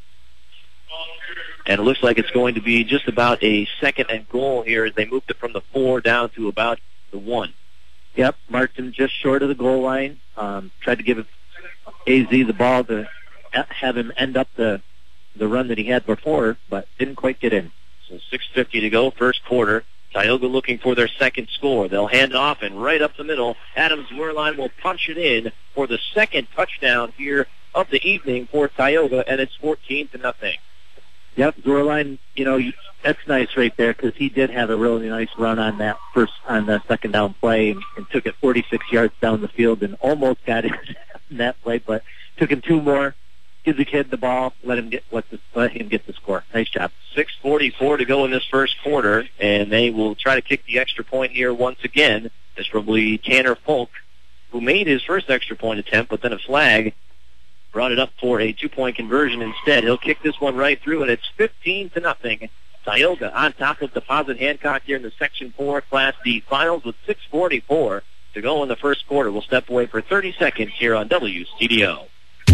And it looks like it's going to be just about a second and goal here as they moved it from the four down to about the one. Yep, marked him just short of the goal line. Um, tried to give A Z the ball to have him end up the the run that he had before, but didn't quite get in. So six fifty to go, first quarter. Tioga looking for their second score. They'll hand off, and right up the middle, Adam Zwerline will punch it in for the second touchdown here of the evening for Tioga, and it's fourteen to nothing. Yep, Zwerline, you know, that's nice right there because he did have a really nice run on that first, on the second down play and, and took it forty-six yards down the field and almost got it in that play, but took him two more. Give the kid the ball, let him get what the, let him get the score. Nice job. six forty-four to go in this first quarter, and they will try to kick the extra point here once again. This will be Tanner Folk, who made his first extra point attempt, but then a flag brought it up for a two-point conversion instead. He'll kick this one right through, and it's fifteen to nothing. Tioga on top of Deposit Hancock here in the Section four Class D Finals with six forty-four to go in the first quarter. We'll step away for thirty seconds here on W C D O.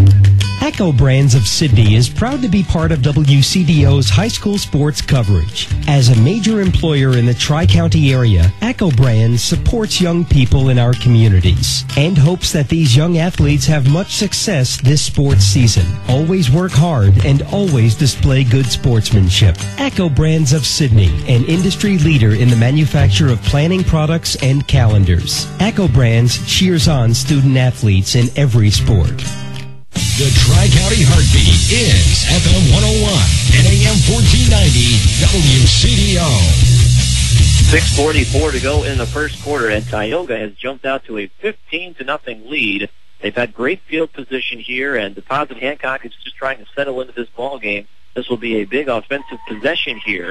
Echo Brands of Sydney is proud to be part of W C D O's high school sports coverage. As a major employer in the Tri-County area, Echo Brands supports young people in our communities and hopes that these young athletes have much success this sports season. Always work hard and always display good sportsmanship. Echo Brands of Sydney, an industry leader in the manufacture of planning products and calendars. Echo Brands cheers on student athletes in every sport. The Tri-County Heartbeat is F M one oh one and A M fourteen ninety W C D O. six forty-four to go in the first quarter, and Tioga has jumped out to a fifteen to nothing lead. They've had great field position here, and Deposit Hancock is just trying to settle into this ball game. This will be a big offensive possession here.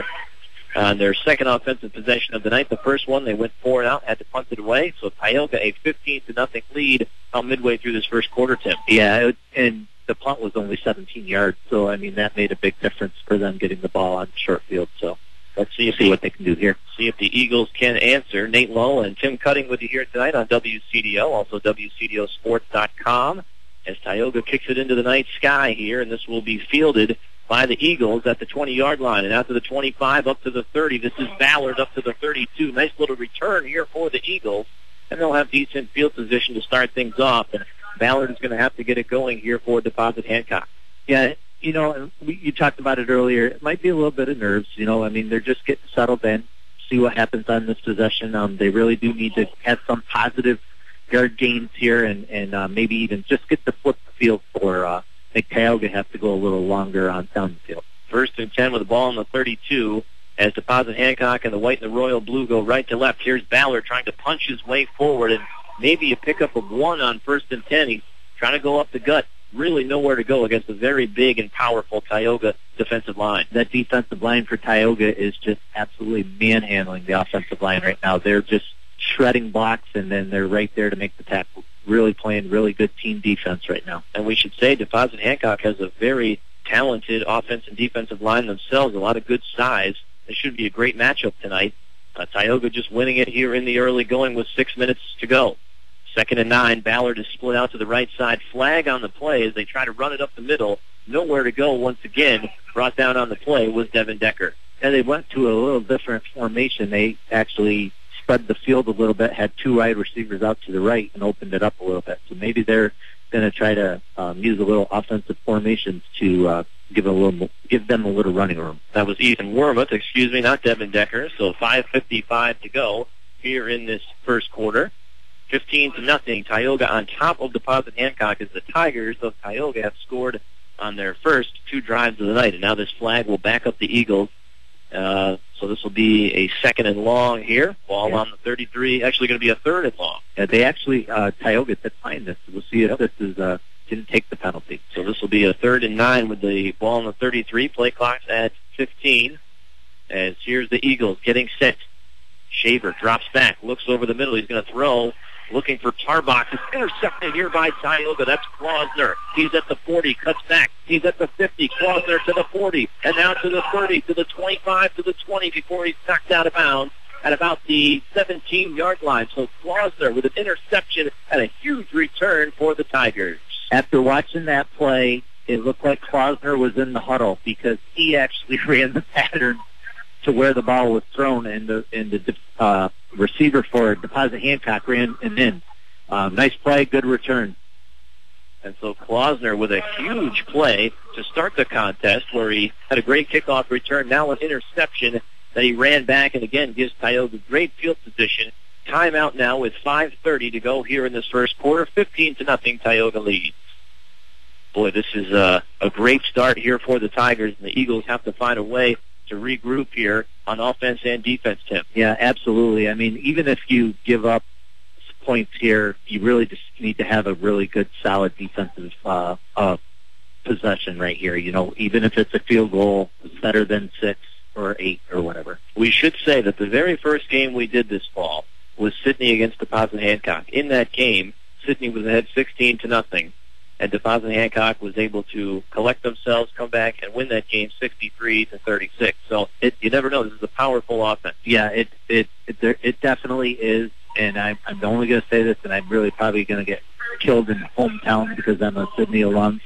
On their second offensive possession of the night, the first one they went four and out, had to punt it away. So Tioga a fifteen to nothing lead about midway through this first quarter, Tim. Yeah, it, and the punt was only seventeen yards, so I mean that made a big difference for them getting the ball on the short field. So let's see, see what they can do here. See if the Eagles can answer. Nate Lowe and Tim Cutting with you here tonight on W C D O, also W C D O sports dot com, as Tioga kicks it into the night sky here, and this will be fielded by the Eagles at the twenty-yard line. And out to the twenty-five, up to the thirty. This is Ballard up to the thirty-two. Nice little return here for the Eagles. And they'll have decent field position to start things off. And Ballard is going to have to get it going here for Deposit Hancock. Yeah, you know, we, you talked about it earlier. It might be a little bit of nerves. You know, I mean, they're just getting settled in, see what happens on this possession. Um, they really do need to have some positive yard gains here and, and uh, maybe even just get the flip the field for uh, make Tioga have to go a little longer on down the field. First and ten with the ball on the thirty-two as Deposit Hancock and the white and the royal blue go right to left. Here's Ballard trying to punch his way forward, and maybe a pickup of one on first and ten. He's trying to go up the gut. Really nowhere to go against a very big and powerful Tioga defensive line. That defensive line for Tioga is just absolutely manhandling the offensive line right now. They're just shredding blocks, and then they're right there to make the tackle. Really playing really good team defense right now. And we should say Deposit Hancock has a very talented offense and defensive line themselves, a lot of good size. It should be a great matchup tonight. Uh, Tioga just winning it here in the early going with six minutes to go. Second and nine, Ballard is split out to the right side. Flag on the play as they try to run it up the middle. Nowhere to go once again. Brought down on the play was Devin Decker. And they went to a little different formation. They actually spread the field a little bit, had two wide receivers out to the right, and opened it up a little bit. So maybe they're going to try to um, use a little offensive formations to uh, give a little, give them a little running room. That was Ethan Wormuth, excuse me, not Devin Decker. So five fifty-five to go here in this first quarter. fifteen to nothing. Tioga on top of Deposit Hancock as the Tigers of Tioga have scored on their first two drives of the night. And now this flag will back up the Eagles. Uh, so this will be a second and long here. Ball yeah. on the thirty-three. Actually going to be a third and long. Yeah, they actually, uh, Tioga did find this. We'll see if this is, uh, didn't take the penalty. So this will be a third and nine with the ball on the thirty-three. Play clock's at fifteen. As here's the Eagles getting set. Shaver drops back, looks over the middle. He's going to throw, looking for Tarbach. It's intercepted here by Tioga. That's Klausner. He's at the forty, cuts back. He's at the fifty. Klausner to the forty, and now to the thirty, to the twenty-five, to the twenty before he's knocked out of bounds at about the seventeen-yard line. So Klausner with an interception and a huge return for the Tigers. After watching that play, it looked like Klausner was in the huddle because he actually ran the pattern to where the ball was thrown, and the and the uh, receiver for Deposit Hancock ran and in. Um, nice play, good return. And so Klausner with a huge play to start the contest where he had a great kickoff return, now an interception that he ran back and again gives Tioga great field position. Timeout now with five thirty to go here in this first quarter. fifteen to nothing, Tioga leads. Boy, this is a, a great start here for the Tigers, and the Eagles have to find a way to regroup here on offense and defense, Tim. Yeah, absolutely. I mean, even if you give up points here, you really just need to have a really good, solid defensive uh, uh, possession right here. You know, even if it's a field goal, it's better than six or eight or whatever. We should say that the very first game we did this fall was Sidney against Deposit Hancock. In that game, Sidney was ahead sixteen to nothing. And Deposit Hancock was able to collect themselves, come back, and win that game sixty-three to thirty-six. So it, you never know. This is a powerful offense. Yeah, it it it, there, it definitely is. And I'm, I'm only going to say this, and I'm really probably going to get killed in hometown because I'm a Sidney alum.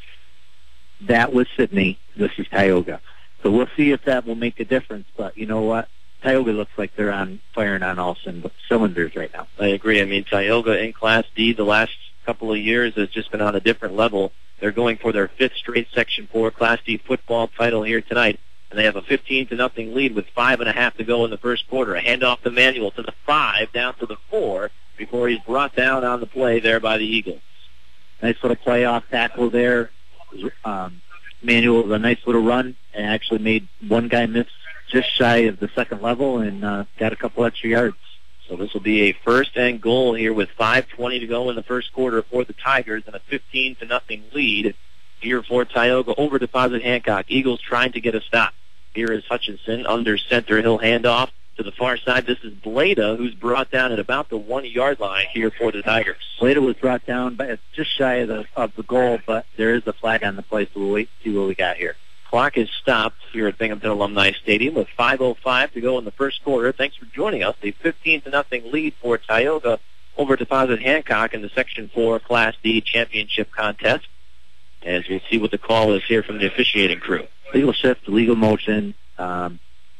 That was Sidney. This is Tioga. So we'll see if that will make a difference. But you know what? Tioga looks like they're on firing on all cylinders right now. I agree. I mean, Tioga in Class D the last couple of years has just been on a different level. They're going for their fifth straight Section four Class D football title here tonight, and they have a fifteen to nothing lead with five and a half to go in the first quarter. A handoff to Manuel to the five, down to the four, before he's brought down on the play there by the Eagles. Nice little playoff tackle there. Um, Manuel with a nice little run and actually made one guy miss just shy of the second level and uh, got a couple extra yards. So this will be a first and goal here with five twenty to go in the first quarter for the Tigers and a fifteen to nothing lead here for Tioga over Deposit Hancock. Eagles trying to get a stop. Here is Hutchinson under center. He'll hand off to the far side. This is Blada, who's brought down at about the one-yard line here for the Tigers. Blada was brought down by just shy of the, of the goal, but there is a flag on the play, so we'll wait to see what we got here. Clock is stopped here at Binghamton Alumni Stadium with five oh five to go in the first quarter. Thanks for joining us. A fifteen to nothing lead for Tioga over Deposit Hancock in the Section four Class D Championship contest. As we'll see what the call is here from the officiating crew. Legal shift, legal motion, um,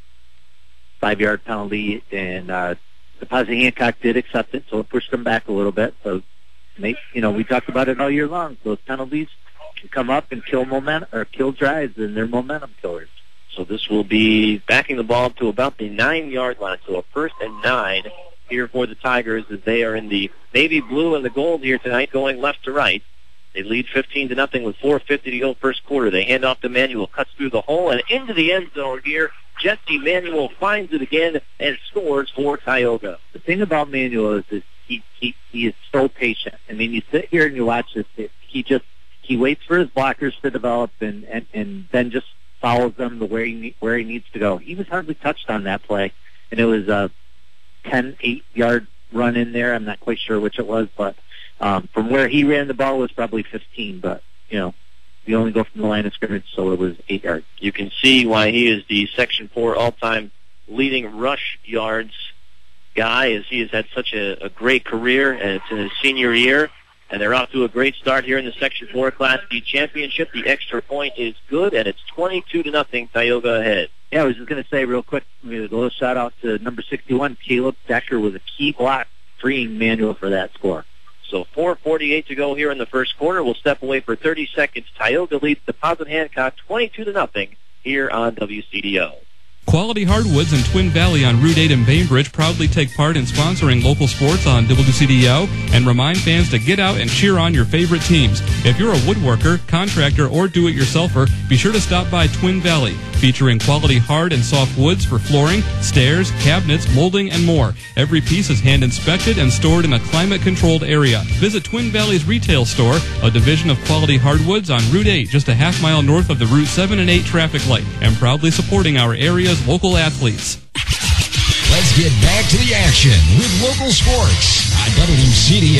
five-yard penalty, and uh, Deposit Hancock did accept it, so it pushed them back a little bit. So, you know, we talked about it all year long. Those penalties can come up and kill momentum or kill drives, and they're momentum killers. So this will be backing the ball up to about the nine-yard line. So a first and nine here for the Tigers as they are in the navy blue and the gold here tonight, going left to right. They lead fifteen to nothing with four fifty to go first quarter. They hand off to Manuel, cuts through the hole and into the end zone here. Jesse Manuel finds it again and scores for Tioga. The thing about Manuel is, is he, he he is so patient. I mean, you sit here and you watch this. It, he just he waits for his blockers to develop and, and, and then just follows them to where he where he needs to go. He was hardly touched on that play, and it was a ten, eight-yard run in there. I'm not quite sure which it was, but um, from where he ran the ball was probably fifteen. But you know, we only go from the line of scrimmage, so it was eight yards. You can see why he is the Section four all-time leading rush yards guy, as he has had such a, a great career, and it's in his senior year. And they're off to a great start here in the Section four Class D Championship. The extra point is good, and it's twenty-two to nothing. Tioga ahead. Yeah, I was just going to say real quick, a little shout-out to number sixty-one, Caleb Decker, with a key block freeing Manuel for that score. So four forty-eight to go here in the first quarter. We'll step away for thirty seconds. Tioga leads Deposit Hancock twenty-two to nothing here on W C D O. Quality Hardwoods in Twin Valley on Route eight in Bainbridge proudly take part in sponsoring local sports on W C D O and remind fans to get out and cheer on your favorite teams. If you're a woodworker, contractor, or do-it-yourselfer, be sure to stop by Twin Valley, featuring quality hard and soft woods for flooring, stairs, cabinets, molding, and more. Every piece is hand-inspected and stored in a climate-controlled area. Visit Twin Valley's retail store, a division of Quality Hardwoods on Route eight, just a half mile north of the Route seven and eight traffic light, and proudly supporting our area's local athletes. Let's get back to the action with local sports on W C D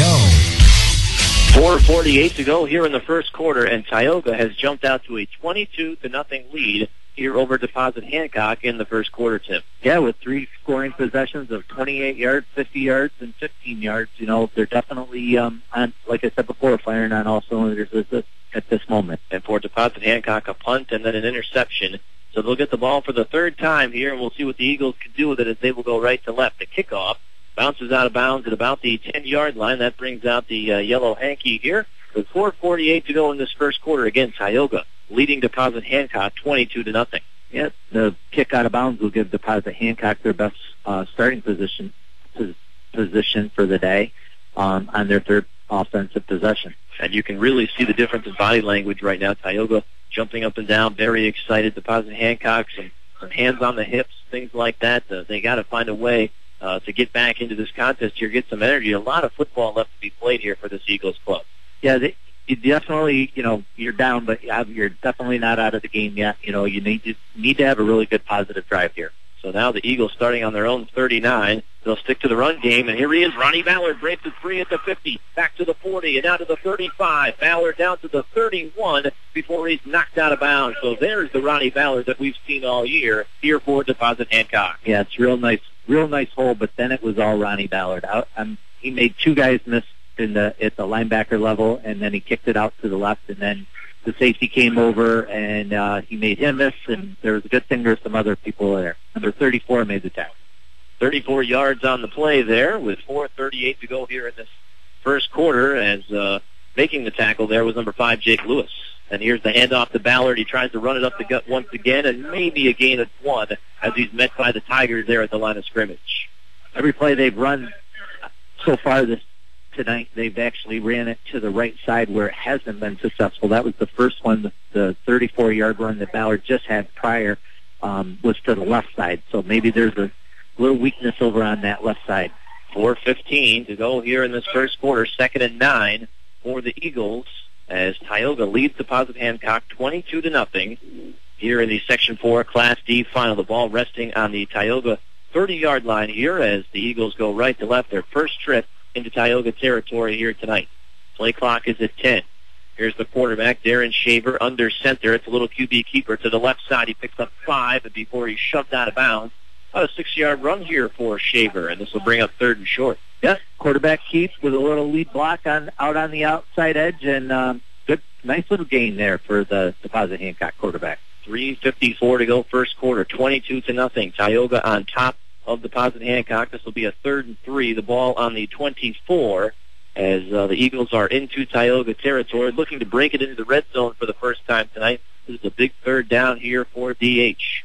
O. four forty-eight to go here in the first quarter, and Tioga has jumped out to a twenty-two to nothing lead here over Deposit Hancock in the first quarter, Tim. Yeah, with three scoring possessions of twenty-eight yards, fifty yards, and fifteen yards, you know, they're definitely, um, on, like I said before, firing on all cylinders at this, at this moment. And for Deposit Hancock, a punt and then an interception. So they'll get the ball for the third time here, and we'll see what the Eagles can do with it as they will go right to left. The kickoff bounces out of bounds at about the ten-yard line. That brings out the uh, yellow hanky here. With four forty-eight to go in this first quarter, again, Tioga leading Deposit Hancock twenty-two to nothing. Yeah, the kick out of bounds will give Deposit Hancock their best uh, starting position position for the day um, on their third offensive possession. And you can really see the difference in body language right now. Tioga jumping up and down, very excited. Deposit Hancock, some, some hands on the hips, things like that. Uh, they got to find a way uh, to get back into this contest here, get some energy. A lot of football left to be played here for this Eagles club. Yeah, they, you definitely, you know, you're down, but you're definitely not out of the game yet. You know, you need to need to have a really good positive drive here. So now the Eagles starting on their own thirty-nine. They'll stick to the run game, and here he is. Ronnie Ballard breaks it free at the fifty, back to the forty, and now to the thirty-five. Ballard down to the thirty-one before he's knocked out of bounds. So there's the Ronnie Ballard that we've seen all year here for Deposit Hancock. Yeah, it's real nice, real nice hole, but then it was all Ronnie Ballard. I, I'm, he made two guys miss in the at the linebacker level, and then he kicked it out to the left, and then the safety came over, and uh, he made him miss, and there was a good thing there were some other people there. Number thirty-four made the tackle. thirty-four yards on the play there with four thirty-eight to go here in this first quarter, as uh, making the tackle there was number five, Jake Lewis. And here's the handoff to Ballard. He tries to run it up the gut once again, and maybe a gain of one as he's met by the Tigers there at the line of scrimmage. Every play they've run so far this tonight, they've actually ran it to the right side where it hasn't been successful. That was the first one, the thirty-four-yard run that Ballard just had prior um, was to the left side. So maybe there's a little weakness over on that left side. four fifteen to go here in this first quarter, second and nine for the Eagles as Tioga leads Deposit Hancock twenty-two to nothing here in the Section four Class D final. The ball resting on the Tioga thirty-yard line here as the Eagles go right to left, their first trip into Tioga territory here tonight. Play clock is at ten. Here's the quarterback, Darren Shaver, under center. It's a little Q B keeper to the left side. He picks up five, and before he's shoved out of bounds, about a six-yard run here for Shaver, and this will bring up third and short. Yes, quarterback keeps with a little lead block on out on the outside edge, and um, good, nice little gain there for the Deposit Hancock quarterback. three fifty-four to go first quarter, twenty-two to nothing. Tioga on top of Deposit Hancock. This will be a third and three. The ball on the twenty-four as uh, the Eagles are into Tioga territory, looking to break it into the red zone for the first time tonight. This is a big third down here for D H.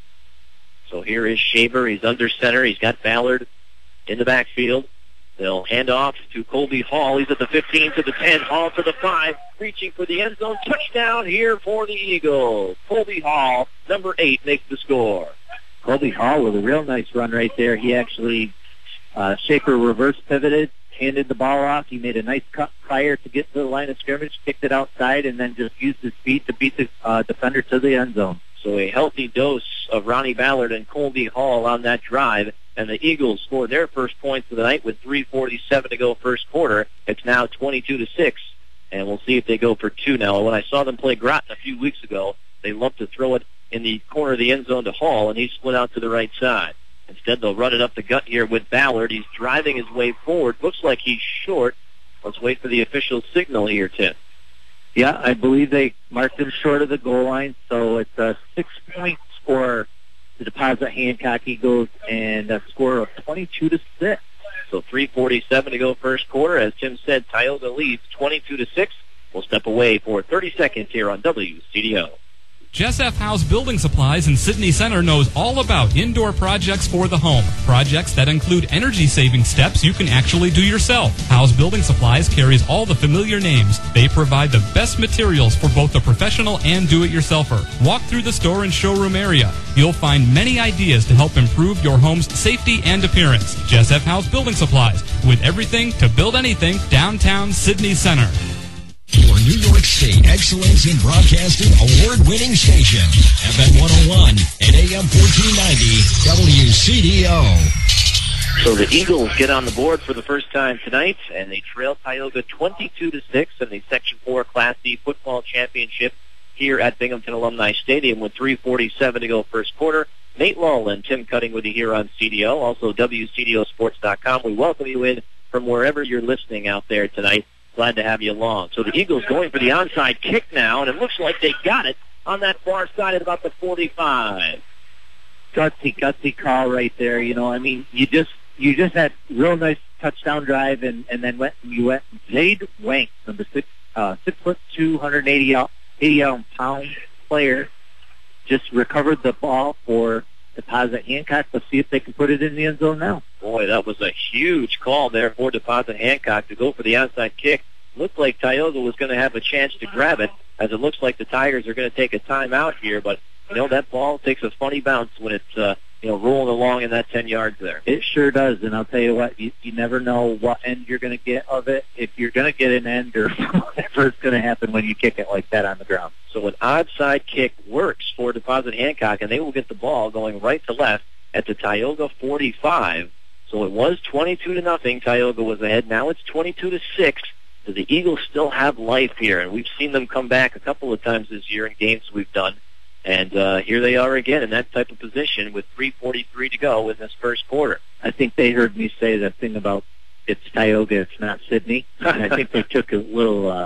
So here is Shaver. He's under center. He's got Ballard in the backfield. They'll hand off to Colby Hall. He's at the fifteen to the ten. Hall to the five, reaching for the end zone. Touchdown here for the Eagles. Colby Hall, number eight, makes the score. Colby Hall with a real nice run right there. He actually, uh, Schaefer reverse pivoted, handed the ball off. He made a nice cut prior to get to the line of scrimmage, kicked it outside, and then just used his speed to beat the uh, defender to the end zone. So a healthy dose of Ronnie Ballard and Colby Hall on that drive, and the Eagles scored their first points of the night with three forty-seven to go first quarter. It's now twenty-two to six, and we'll see if they go for two now. When I saw them play Groton a few weeks ago, they loved to throw it in the corner of the end zone to Hall, and he split out to the right side. Instead, they'll run it up the gut here with Ballard. He's driving his way forward. Looks like he's short. Let's wait for the official signal here, Tim. Yeah, I believe they marked him short of the goal line, so it's a six-point score. The Deposit Hancock Eagles, and a score of twenty-two to six. So three forty-seven to go first quarter. As Tim said, Tioga leads twenty-two to six. We'll step away for thirty seconds here on W C D O. Jess F. House Building Supplies in Sydney Center knows all about indoor projects for the home. Projects that include energy-saving steps you can actually do yourself. House Building Supplies carries all the familiar names. They provide the best materials for both the professional and do-it-yourselfer. Walk through the store and showroom area. You'll find many ideas to help improve your home's safety and appearance. Jess F. House Building Supplies, with everything to build anything, downtown Sydney Center. Your New York State Excellence in Broadcasting award-winning station, F M one oh one and A M fourteen ninety W C D O. So the Eagles get on the board for the first time tonight, and they trail Tioga twenty-two to six in the Section four Class D Football Championship here at Binghamton Alumni Stadium with three forty-seven to go first quarter. Nate Lull and Tim Cutting with you here on C D O, also W C D O sports dot com. We welcome you in from wherever you're listening out there tonight. Glad to have you along. So the Eagles going for the onside kick now, and it looks like they got it on that far side at about the forty-five. Gutsy, gutsy call right there. You know, I mean, you just you just had real nice touchdown drive, and, and then went you went Zade Wank, number six, uh, six foot two, hundred eighty pound player, just recovered the ball for Deposit Hancock. Let's see if they can put it in the end zone now. Boy, that was a huge call there for Deposit Hancock to go for the onside kick. Looked like Tioga was going to have a chance to grab it, as it looks like the Tigers are going to take a timeout here. But, you know, that ball takes a funny bounce when it's, uh, you know, rolling along in that ten yards there. It sure does, and I'll tell you what, you, you never know what end you're going to get of it. If you're going to get an end or whatever is going to happen when you kick it like that on the ground. So an onside kick works for Deposit Hancock, and they will get the ball going right to left at the Tioga forty-five. So it was twenty-two to nothing. Tioga was ahead. Now it's twenty-two to six. So the Eagles still have life here, and we've seen them come back a couple of times this year in games we've done. And uh, here they are again in that type of position with three forty-three to go in this first quarter. I think they heard me say that thing about it's Tioga, it's not Sydney. And I think they took a little uh,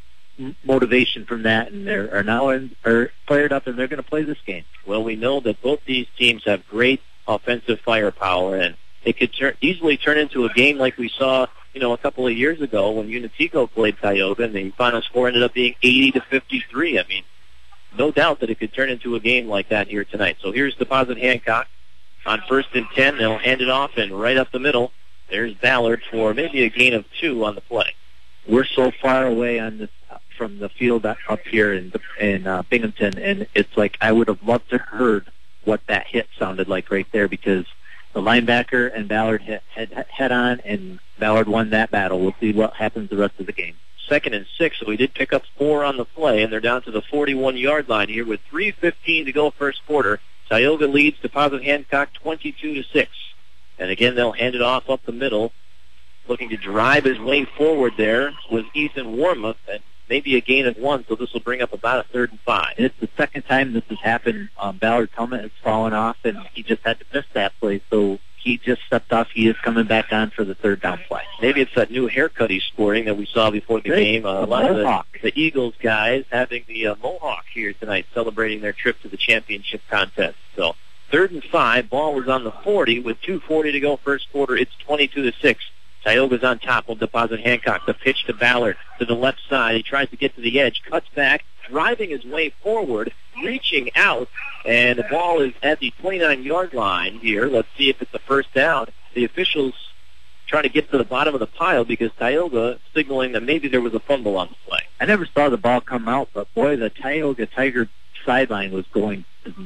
motivation from that, and they're are now in, are fired up, and they're going to play this game. Well, we know that both these teams have great offensive firepower, and it could turn, easily turn into a game like we saw, you know, a couple of years ago when Unitico played Tioga, and the final score ended up being eighty to fifty-three. I mean, no doubt that it could turn into a game like that here tonight. So here's Deposit Hancock on first and ten. They'll hand it off, and right up the middle, there's Ballard for maybe a gain of two on the play. We're so far away on this from the field up here in in uh, Binghamton, and it's like I would have loved to heard what that hit sounded like right there, because the linebacker and Ballard hit head, head on, and Ballard won that battle. We'll see what happens the rest of the game. Second and six, so we did pick up four on the play, and they're down to the forty-one-yard line here with three fifteen to go first quarter. Tioga leads Deposit Hancock twenty-two to six. And again, they'll hand it off up the middle. Looking to drive his way forward there was Ethan Warmuth, and maybe a gain of one, so this will bring up about a third and five. It's the second time this has happened. Um, Ballard's helmet has fallen off, and he just had to miss that play, so he just stepped off. He is coming back on for the third down play. Maybe it's that new haircut he's sporting that we saw before the Great. game. Uh, a lot of the, the Eagles guys having the uh, Mohawk here tonight, celebrating their trip to the championship contest. So third and five, ball was on the forty with two forty to go first quarter. It's twenty-two to six. Tioga's on top of Deposit Hancock. The pitch to Ballard to the left side. He tries to get to the edge, cuts back, driving his way forward, reaching out, and the ball is at the twenty-nine-yard line here. Let's see if it's a first down. The officials trying to get to the bottom of the pile because Tioga signaling that maybe there was a fumble on the play. I never saw the ball come out, but boy, the Tioga Tiger sideline was going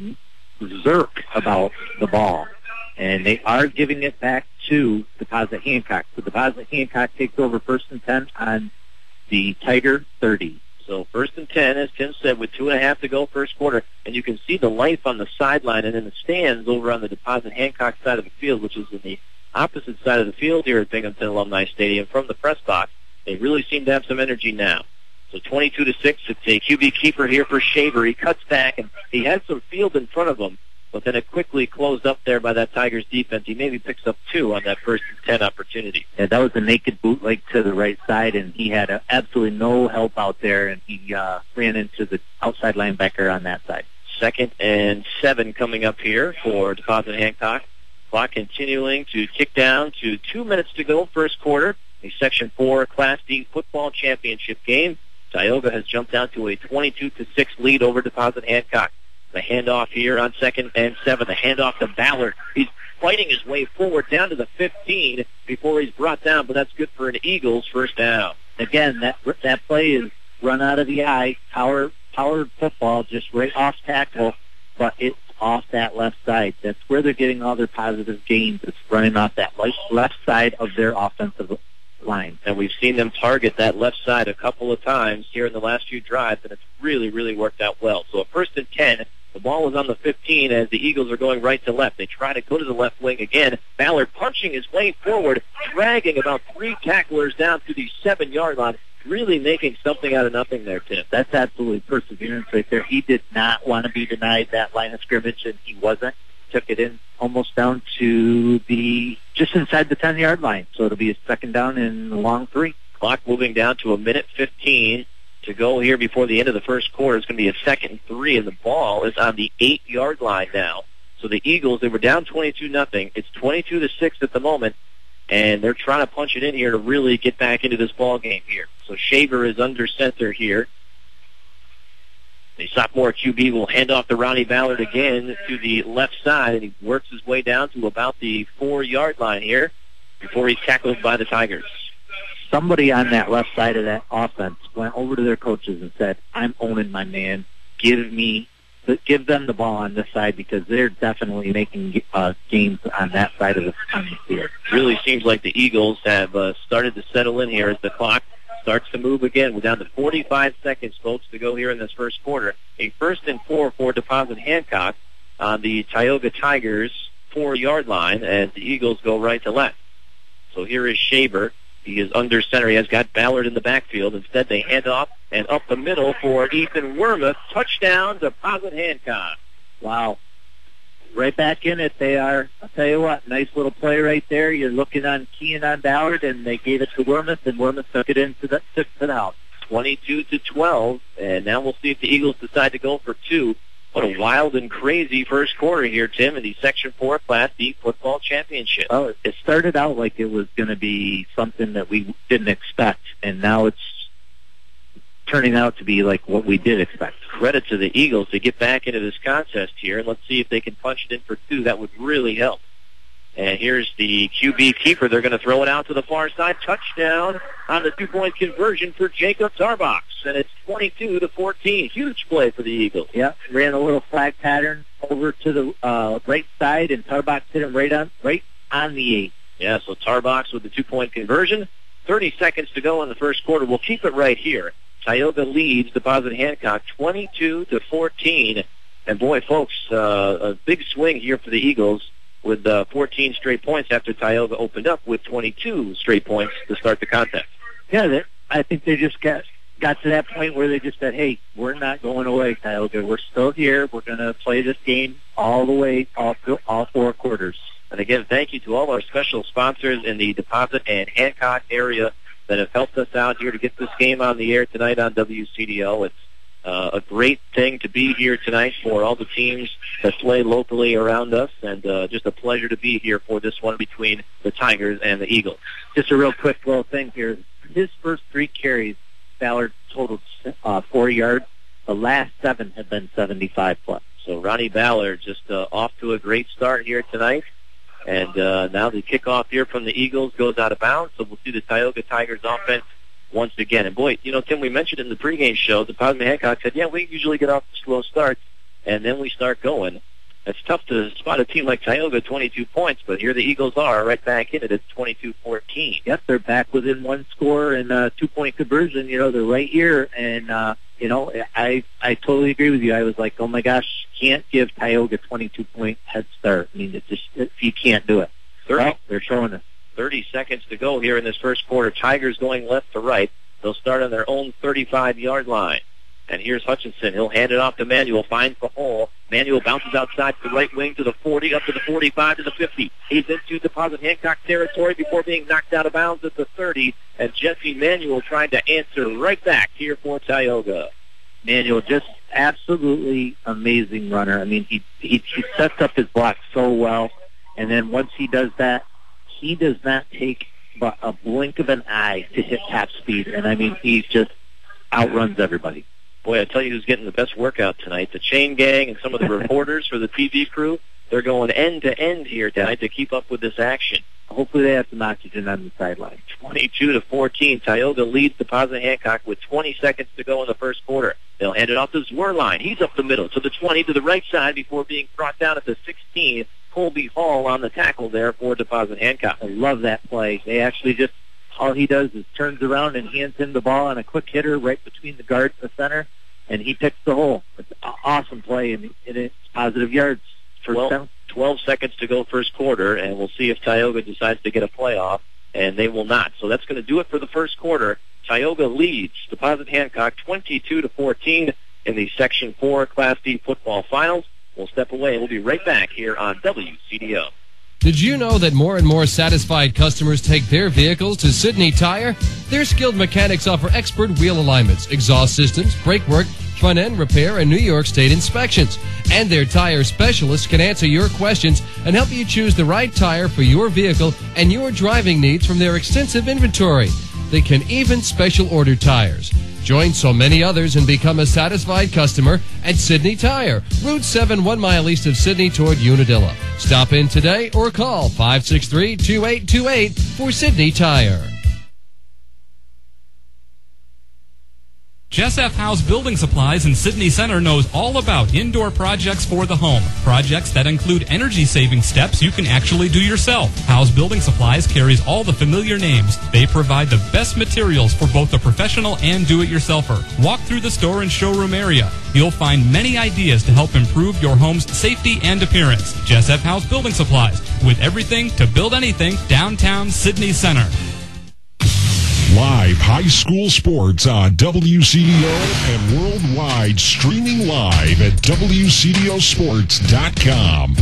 berserk about the ball. And they are giving it back to Deposit Hancock. So Deposit Hancock takes over first and ten on the Tiger thirty. So first and ten, as Tim said, with two and a half to go first quarter. And you can see the life on the sideline and in the stands over on the Deposit Hancock side of the field, which is in the opposite side of the field here at Binghamton Alumni Stadium from the press box. They really seem to have some energy now. So twenty-two to six, it's a Q B keeper here for Shaver. He cuts back, and he had some field in front of him. But then it quickly closed up there by that Tigers defense. He maybe picks up two on that first and ten opportunity. Yeah, that was a naked bootleg to the right side, and he had uh, absolutely no help out there, and he uh, ran into the outside linebacker on that side. Second and seven coming up here for Deposit Hancock. Clock continuing to tick down to two minutes to go, first quarter. A Section four Class D football championship game. Tioga has jumped out to a twenty-two to six lead over Deposit Hancock. The handoff here on second and seven. The handoff to Ballard. He's fighting his way forward down to the fifteen before he's brought down, but that's good for an Eagles first down. Again, that that play is run out of the eye, power power football, just right off tackle, but it's off that left side. That's where they're getting all their positive gains. It's running off that left side of their offensive line. And we've seen them target that left side a couple of times here in the last few drives, and it's really, really worked out well. So a first and ten. The ball is on the fifteen as the Eagles are going right to left. They try to go to the left wing again. Ballard punching his way forward, dragging about three tacklers down to the seven-yard line, really making something out of nothing there, Tim. That's absolutely perseverance right there. He did not want to be denied that line of scrimmage, and he wasn't. Took it in almost down to the, just inside the ten-yard line. So it'll be a second down and a long three. Clock moving down to a minute fifteen to go here before the end of the first quarter. It's going to be a second and three, and the ball is on the eight-yard line now. So the Eagles, they were down twenty-two nothing. It's twenty-two to six at the moment, and they're trying to punch it in here to really get back into this ball game here. So Shaver is under center here. The sophomore Q B will hand off to Ronnie Ballard again to the left side, and he works his way down to about the four-yard line here before he's tackled by the Tigers. Somebody on that left side of that offense went over to their coaches and said, I'm owning my man. Give me, give them the ball on this side because they're definitely making uh, gains on that side of the, on the field. Really seems like the Eagles have uh, started to settle in here as the clock starts to move again. We're down to forty-five seconds, folks, to go here in this first quarter. A first and four for Deposit Hancock on the Tioga Tigers four-yard line as the Eagles go right to left. So here is Shaver. He is under center. He has got Ballard in the backfield. Instead, they hand off and up the middle for Ethan Wormuth. Touchdown, Deposit Hancock. Wow. Right back in it they are. I'll tell you what, nice little play right there. You're looking on Kean on Ballard, and they gave it to Wormuth, and Wormuth took it into the, took it out. twenty-two to twelve, and now we'll see if the Eagles decide to go for two. What a wild and crazy first quarter here, Tim, in the Section four Class D football championship. Oh, it started out like it was going to be something that we didn't expect, and now it's turning out to be like what we did expect. Credit to the Eagles to get back into this contest here, and let's see if they can punch it in for two. That would really help. And here's the Q B keeper. They're going to throw it out to the far side. Touchdown on the two-point conversion for Jacob Tarbox. And it's twenty-two to fourteen. Huge play for the Eagles. Yeah, ran a little flag pattern over to the uh, right side, and Tarbox hit him right on, right on the eight. Yeah, so Tarbox with the two-point conversion. thirty seconds to go in the first quarter. We'll keep it right here. Tioga leads Deposit Hancock twenty-two to fourteen. And boy, folks, uh, a big swing here for the Eagles with uh, fourteen straight points after Tioga opened up with twenty-two straight points to start the contest. Yeah, I think they just got got to that point where they just said, hey, we're not going away, Tioga. We're still here. We're going to play this game all the way, all, all four quarters. And again, thank you to all our special sponsors in the Deposit and Hancock area that have helped us out here to get this game on the air tonight on W C D O. It's uh, a great thing to be here tonight for all the teams that play locally around us, and uh, just a pleasure to be here for this one between the Tigers and the Eagles. Just a real quick little thing here. His first three carries, Ballard totaled uh, four yards. The last seven have been seventy-five plus. So Ronnie Ballard just uh, off to a great start here tonight. And uh, now the kickoff here from the Eagles goes out of bounds, so we'll see the Tioga Tigers offense once again. And boy, you know, Tim, we mentioned in the pregame show, Deposit Hancock said, yeah, we usually get off to slow starts, and then we start going. It's tough to spot a team like Tioga, twenty-two points, but here the Eagles are right back in it at twenty-two fourteen. Yep, they're back within one score and a two-point conversion. You know, they're right here, and, uh, you know, I I totally agree with you. I was like, oh, my gosh, can't give Tioga twenty-two-point head start. I mean, it's just, it, you can't do it. thirty, well, they're showing us. thirty seconds to go here in this first quarter. Tigers going left to right. They'll start on their own thirty-five-yard line. And here's Hutchinson. He'll hand it off to Manuel, finds the hole. Manuel bounces outside to the right wing to the forty, up to the forty-five, to the fifty. He's into Deposit Hancock territory before being knocked out of bounds at the thirty. And Jesse Manuel trying to answer right back here for Tioga. Manuel, just absolutely amazing runner. I mean, he he, he sets up his block so well. And then once he does that, he does not take but a blink of an eye to hit top speed. And, I mean, he just outruns everybody. Boy, I tell you who's getting the best workout tonight. The Chain Gang and some of the reporters for the T V crew, they're going end to end here tonight to keep up with this action. Hopefully they have some oxygen on the sideline. twenty-two to fourteen. Tioga leads Deposit Hancock with twenty seconds to go in the first quarter. They'll hand it off to Zwerline. He's up the middle to the twenty to the right side before being brought down at the sixteen. Colby Hall on the tackle there for Deposit Hancock. I love that play. They actually just, all he does is turns around and hands him the ball on a quick hitter right between the guard and the center, and he picks the hole. It's an awesome play, and it's positive yards. First down. twelve seconds to go first quarter, and we'll see if Tioga decides to get a playoff, and they will not. So that's going to do it for the first quarter. Tioga leads Deposit Hancock twenty-two to fourteen in the Section four Class D football finals. We'll step away, and we'll be right back here on W C D O. Did you know that more and more satisfied customers take their vehicles to Sydney Tire? Their skilled mechanics offer expert wheel alignments, exhaust systems, brake work, front-end repair, and New York State inspections. And their tire specialists can answer your questions and help you choose the right tire for your vehicle and your driving needs from their extensive inventory. They can even special order tires. Join so many others and become a satisfied customer at Sydney Tire, Route seven, one mile east of Sydney toward Unadilla. Stop in today or call five six three, two eight two eight for Sydney Tire. Jess F. House Building Supplies in Sydney Center knows all about indoor projects for the home. Projects that include energy-saving steps you can actually do yourself. House Building Supplies carries all the familiar names. They provide the best materials for both the professional and do-it-yourselfer. Walk through the store and showroom area. You'll find many ideas to help improve your home's safety and appearance. Jess F. House Building Supplies, with everything to build anything, downtown Sydney Center. Live high school sports on W C D O and worldwide, streaming live at W C D O sports dot com.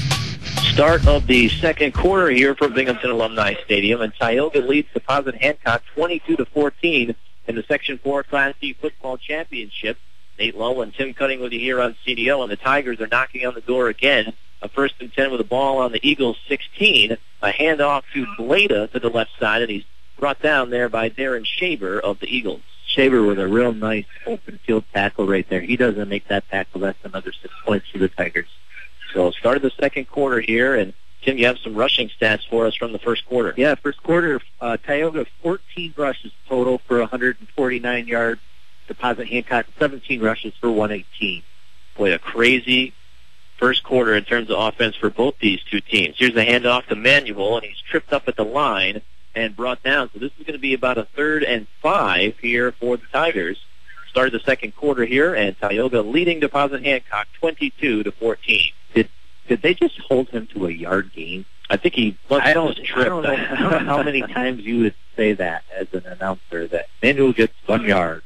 Start of the second quarter here from Binghamton Alumni Stadium, and Tioga leads Deposit Hancock twenty-two to fourteen in the Section four Class D football championship. Nate Lowe and Tim Cutting with you here on C D O, and the Tigers are knocking on the door again. A first and ten with a ball on the Eagles sixteen. A handoff to Blada to the left side, and he's brought down there by Darren Shaver of the Eagles. Shaver with a real nice open field tackle right there. He doesn't make that tackle. That's another six points for the Tigers. So started the second quarter here, and Tim, you have some rushing stats for us from the first quarter. Yeah, first quarter, uh, Tioga fourteen rushes total for one hundred forty-nine yards. Deposit Hancock seventeen rushes for one eighteen. Boy, a crazy first quarter in terms of offense for both these two teams. Here's the handoff to Manuel, and he's tripped up at the line and brought down. So this is going to be about a third and five here for the Tigers. Started the second quarter here, and Tioga leading Deposit Hancock twenty-two to fourteen. Did did they just hold him to a yard gain? I think he must I don't, have tripped. I don't know, I don't know how many times you would say that as an announcer, that Manuel gets one yard.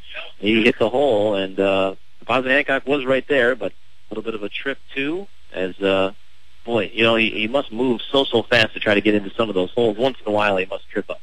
He hit the hole, and uh, Deposit Hancock was right there, but a little bit of a trip too, as uh, boy, you know, he, he must move so, so fast to try to get into some of those holes. Once in a while, he must trip up.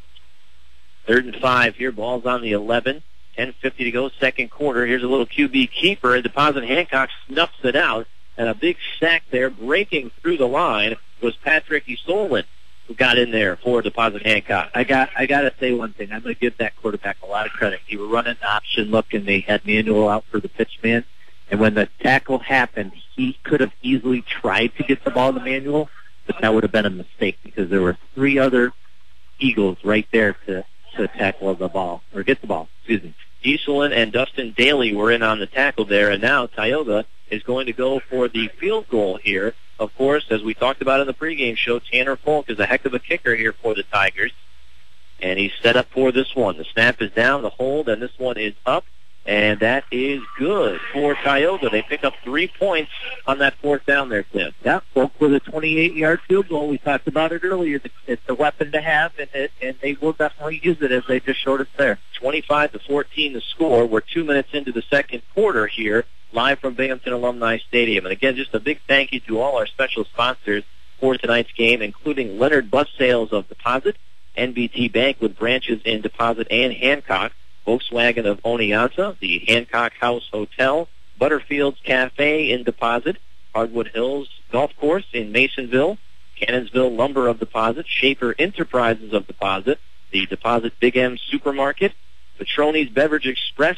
Third and five here. Ball's on the eleven. ten fifty to go, second quarter. Here's a little Q B keeper, and Deposit Hancock snuffs it out. And a big sack there, breaking through the line, was Patrick Isolin, who got in there for Deposit Hancock. I got I got to say one thing. I'm going to give that quarterback a lot of credit. He was running option look, and they had Manuel out for the pitch man. And when the tackle happened, he could have easily tried to get the ball to Manuel, but that would have been a mistake because there were three other Eagles right there to, to tackle the ball, or get the ball, excuse me. Isolin and Dustin Daly were in on the tackle there, and now Tioga is going to go for the field goal here. Of course, as we talked about in the pregame show, Tanner Folk is a heck of a kicker here for the Tigers, and he's set up for this one. The snap is down, the hold, and this one is up. And that is good for Tioga. They pick up three points on that fourth down there, Cliff. Yeah, Folk with a twenty-eight yard field goal. We talked about it earlier. It's a weapon to have, and, it, and they will definitely use it as they just showed us there. twenty-five to fourteen the score. We're two minutes into the second quarter here, live from Binghamton Alumni Stadium. And again, just a big thank you to all our special sponsors for tonight's game, including Leonard Bus Sales of Deposit, N B T Bank with branches in Deposit and Hancock, Volkswagen of Oneonta, the Hancock House Hotel, Butterfield's Cafe in Deposit, Hardwood Hills Golf Course in Masonville, Cannonsville Lumber of Deposit, Schaefer Enterprises of Deposit, the Deposit Big M Supermarket, Petroni's Beverage Express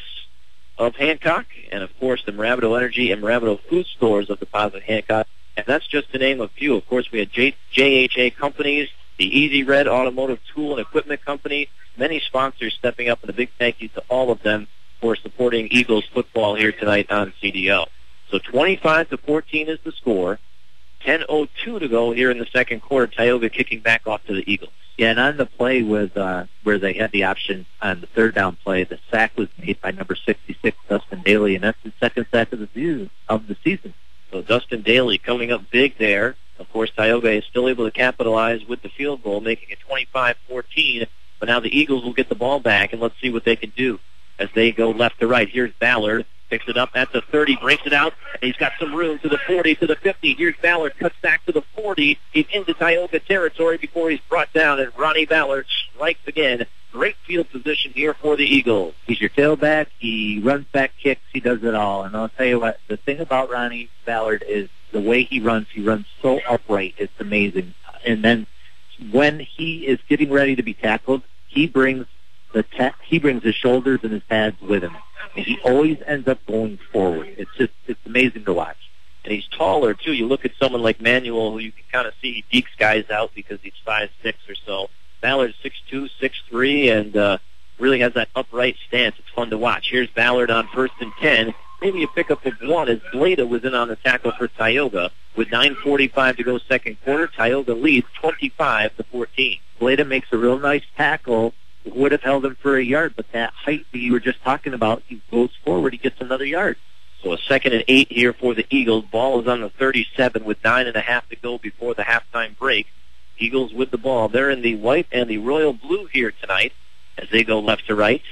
of Hancock, and, of course, the Maravido Energy and Maravido Food Stores of Deposit Hancock. And that's just to name a few. Of course, we had J- JHA Companies, the Easy Red Automotive Tool and Equipment Company, many sponsors stepping up, and a big thank you to all of them for supporting Eagles football here tonight on C D O. So twenty-five to fourteen is the score. ten oh two to go here in the second quarter. Tioga kicking back off to the Eagles. Yeah, and on the play with uh, where they had the option on the third down play, the sack was made by number sixty-six, Dustin Daly, and that's the second sack of the season. Of the season. So Dustin Daly coming up big there. Of course, Tioga is still able to capitalize with the field goal, making it twenty-five fourteen. But now the Eagles will get the ball back, and let's see what they can do as they go left to right. Here's Ballard. Picks it up at the thirty, breaks it out, and he's got some room to the forty, to the fifty. Here's Ballard, cuts back to the forty. He's into Tioga territory before he's brought down, and Ronnie Ballard strikes again. Great field position here for the Eagles. He's your tailback. He runs back kicks. He does it all. And I'll tell you what, the thing about Ronnie Ballard is the way he runs. He runs so upright. It's amazing. And then when he is getting ready to be tackled, he brings the ta- he brings his shoulders and his pads with him. And he always ends up going forward. It's just, it's amazing to watch. And he's taller, too. You look at someone like Manuel, who you can kind of see he dekes guys out because he's five six or so. Ballard's six two, six three, and uh, really has that upright stance. It's fun to watch. Here's Ballard on first and ten. Maybe a pickup of one as Blada was in on the tackle for Tioga. With nine forty-five to go second quarter, Tioga leads twenty-five to fourteen. Blada makes a real nice tackle. Would have held him for a yard, but that height that you were just talking about, he goes forward, he gets another yard. So a second and eight here for the Eagles. Ball is on the thirty-seven with nine and a half to go before the halftime break. Eagles with the ball. They're in the white and the royal blue here tonight as they go left to right.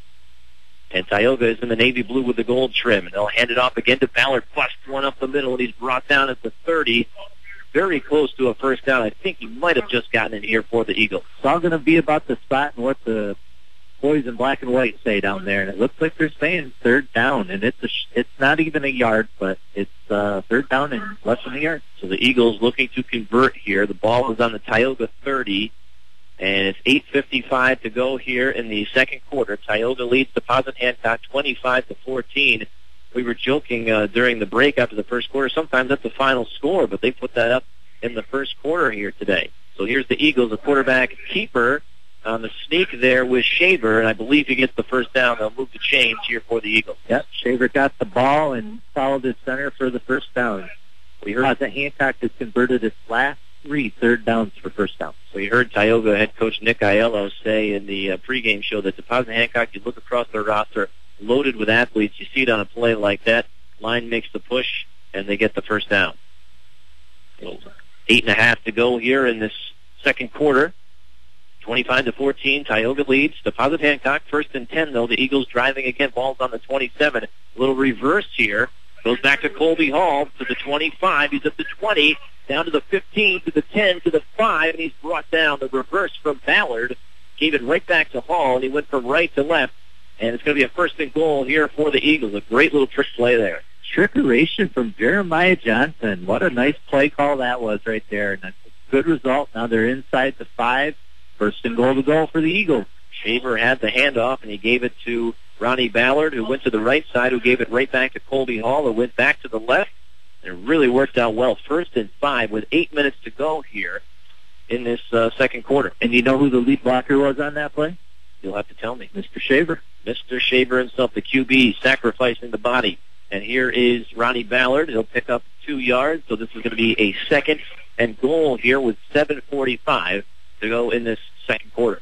And Tioga is in the navy blue with the gold trim. And they'll hand it off again to Ballard. Busts one up the middle, and he's brought down at the thirty. Very close to a first down. I think he might have just gotten in here for the Eagles. It's all going to be about the spot and what the boys in black and white say down there. And it looks like they're saying third down. And it's a sh- it's not even a yard, but it's uh, third down and less than a yard. So the Eagles looking to convert here. The ball is on the Tioga thirty. And it's eight fifty-five to go here in the second quarter. Tioga leads Deposit Hancock twenty-five to fourteen. We were joking uh, during the break after the first quarter. Sometimes that's the final score, but they put that up in the first quarter here today. So here's the Eagles, a quarterback keeper on the sneak there with Shaver, and I believe he gets the first down. They'll move the chains here for the Eagles. Yep, Shaver got the ball and followed his center for the first down. We heard that Hancock has converted its last three third downs for first down. So you heard Tioga head coach Nick Aiello say in the uh, pregame show that Deposit Hancock, you look across their roster, loaded with athletes. You see it on a play like that. Line makes the push, and they get the first down. So eight and a half to go here in this second quarter. twenty-five to fourteen, Tioga leads. Deposit Hancock, first and ten, though. The Eagles driving again. Ball's on the twenty-seven. A little reverse here. Goes back to Colby Hall to the twenty-five. He's at the twenty, down to the fifteen, to the ten, to the five, and he's brought down. The reverse from Ballard gave it right back to Hall, and he went from right to left. And it's going to be a first and goal here for the Eagles. A great little trick play there. Trickeration from Jeremiah Johnson. What a nice play call that was right there. And that's a good result. Now they're inside the five. First and goal to go for the Eagles. Shaver had the handoff, and he gave it to Ronnie Ballard, who went to the right side, who gave it right back to Colby Hall, who went back to the left. And it really worked out well. First and five with eight minutes to go here in this uh, second quarter. And you know who the lead blocker was on that play? You'll have to tell me. Mister Shaver. Mister Shaver himself, the Q B, sacrificing the body. And here is Ronnie Ballard. He'll pick up two yards, so this is going to be a second and goal here with seven forty-five to go in this second quarter.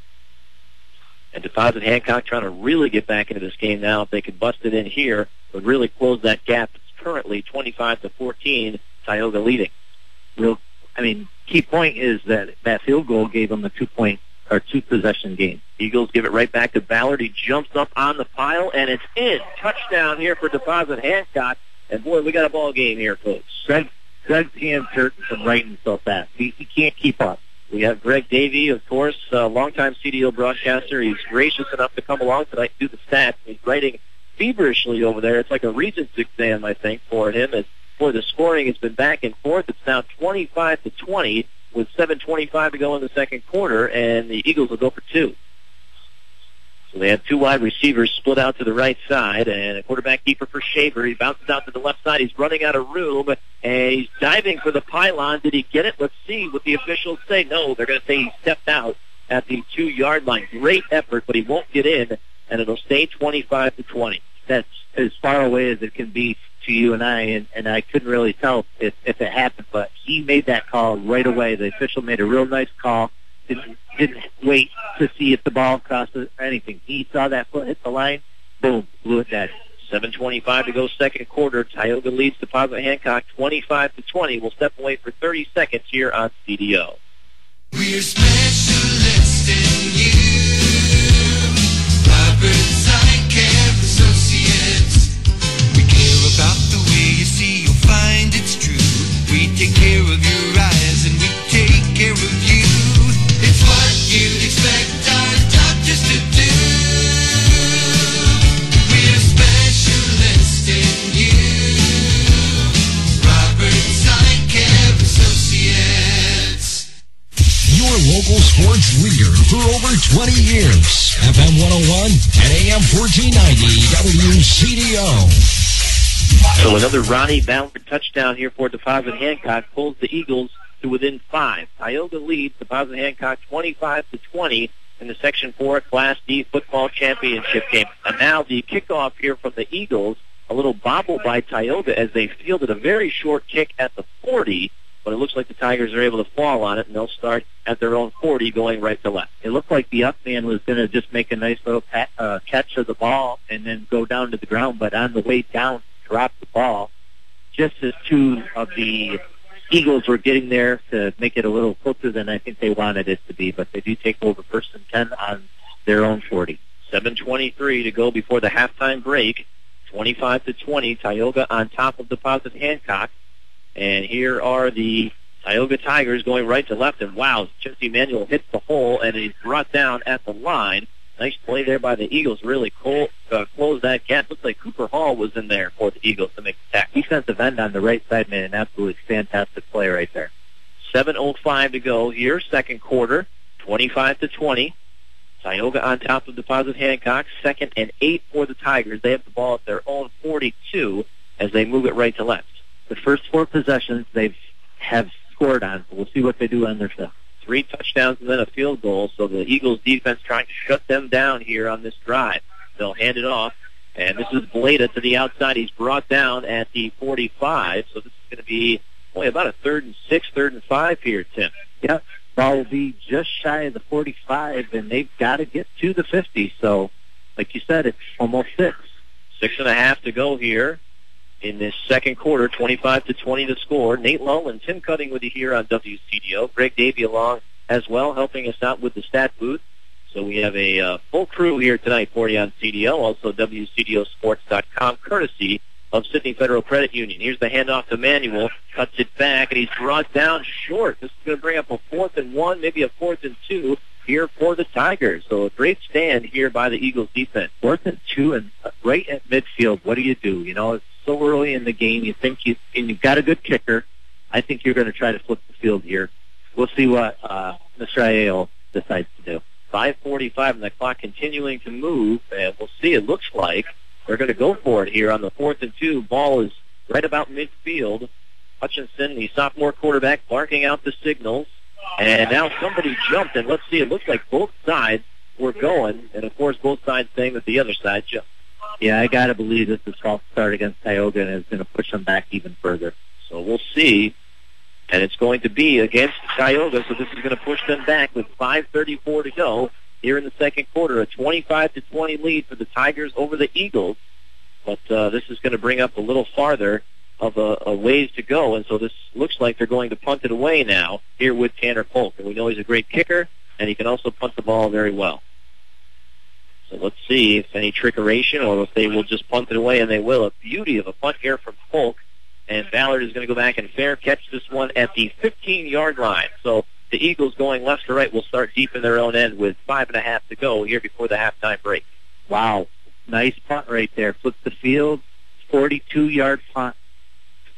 And Deposit Hancock trying to really get back into this game now. If they could bust it in here, would really close that gap. It's currently twenty-five to fourteen, Tioga leading. Real, I mean, key point is that that field goal gave them a two-point or two-possession game. Eagles give it right back to Ballard. He jumps up on the pile, and it's in. Touchdown here for Deposit Hancock. And, boy, we got a ball game here, folks. Greg, Greg's hands hurt from writing so fast. He, he can't keep up. We have Greg Davey, of course, a longtime C D O broadcaster. He's gracious enough to come along tonight and do the stats. He's writing feverishly over there. It's like a Regents exam, I think, for him. As, boy, the scoring has been back and forth. It's now twenty-five to twenty. with seven twenty-five to go in the second quarter, and the Eagles will go for two. So they have two wide receivers split out to the right side, and a quarterback keeper for Shaver. He bounces out to the left side. He's running out of room, and he's diving for the pylon. Did he get it? Let's see what the officials say. No, they're going to say he stepped out at the two-yard line. Great effort, but he won't get in, and it'll stay twenty-five to twenty. That's as far away as it can be to you and I, and, and I couldn't really tell if, if it happened, but he made that call right away. The official made a real nice call. Didn't, didn't wait to see if the ball crossed or anything. He saw that foot hit the line, boom, blew it dead. seven twenty-five to go second quarter. Tioga leads Deposit Hancock twenty-five to twenty. We'll step away for thirty seconds here on C D O. We're specialists in you. Roberts Eye Care Associates. We care about the way you see, you'll find it's true. We take care of your eyes and we take care of you. It's what you'd expect our doctors to do. We're specialists in you. Roberts Eye Care Associates. Your local sports leader for over twenty years. F M one oh one and A M fourteen ninety W C D O. So another Ronnie Ballard touchdown here for Deposit Hancock pulls the Eagles to within five. Tioga leads Deposit Hancock twenty-five to twenty in the Section four Class D football championship game. And now the kickoff here from the Eagles, a little bobble by Tioga as they fielded a very short kick at the forty, but it looks like the Tigers are able to fall on it, and they'll start at their own forty going right to left. It looked like the up man was going to just make a nice little pat, uh, catch of the ball and then go down to the ground, but on the way down, dropped the ball just as two of the Eagles were getting there to make it a little closer than I think they wanted it to be, but they do take over first and ten on their own forty. seven twenty-three to go before the halftime break. twenty-five to twenty, Tioga on top of Deposit Hancock. And here are the Tioga Tigers going right to left, and wow, Jesse Manuel hits the hole, and he's brought down at the line. Nice play there by the Eagles. Really cool, uh, closed that gap. Looks like Cooper Hall was in there for the Eagles to make the tackle. Defensive end on the right side made an absolutely fantastic play right there. seven oh five to go here, second quarter, twenty-five to twenty. Tioga on top of Deposit Hancock, second and eight for the Tigers. They have the ball at their own forty-two as they move it right to left. The first four possessions they have scored on, so we'll see what they do on their fifth. Three touchdowns and then a field goal, so the Eagles defense trying to shut them down here on this drive. They'll hand it off, and this is Blada to the outside. He's brought down at the forty-five, so this is going to be, boy, about a third and six, third and five here, Tim. Yep, ball will be just shy of the forty-five, and they've got to get to the fifty, so like you said, it's almost six. Six and a half to go here in this second quarter, twenty-five to twenty to score. Nate Lowe and Tim Cutting with you here on W C D O. Greg Davey along as well, helping us out with the stat booth. So we have a uh, full crew here tonight for you on C D O, also W C D O sports dot com, courtesy of Sydney Federal Credit Union. Here's the handoff to Manuel, cuts it back, and he's brought down short. This is going to bring up a fourth and one, maybe a fourth and two here for the Tigers. So a great stand here by the Eagles defense. Fourth and two, and right at midfield, what do you do? You know, it's so early in the game. You think you, and you've got a good kicker. I think you're going to try to flip the field here. We'll see what uh, Mister Aiello decides to do. five forty-five, and the clock continuing to move, and we'll see. It looks like they're going to go for it here on the fourth and two. Ball is right about midfield. Hutchinson, the sophomore quarterback, barking out the signals. And now somebody jumped, and let's see, it looks like both sides were going, and of course both sides saying that the other side jumped. Yeah, I got to believe this is a false start against Tioga, and it's going to push them back even further. So we'll see. And it's going to be against Tioga, so this is going to push them back with five thirty-four to go here in the second quarter. A twenty-five to twenty lead for the Tigers over the Eagles. But uh, this is going to bring up a little farther of a, a ways to go, and so this looks like they're going to punt it away now here with Tanner Polk. And we know he's a great kicker, and he can also punt the ball very well. So let's see if any trickeration or if they will just punt it away, and they will. A beauty of a punt here from Polk. And Ballard is going to go back and fair catch this one at the fifteen-yard line. So the Eagles going left to right will start deep in their own end with five and a half to go here before the halftime break. Wow. Nice punt right there. Flips the field. forty-two-yard punt.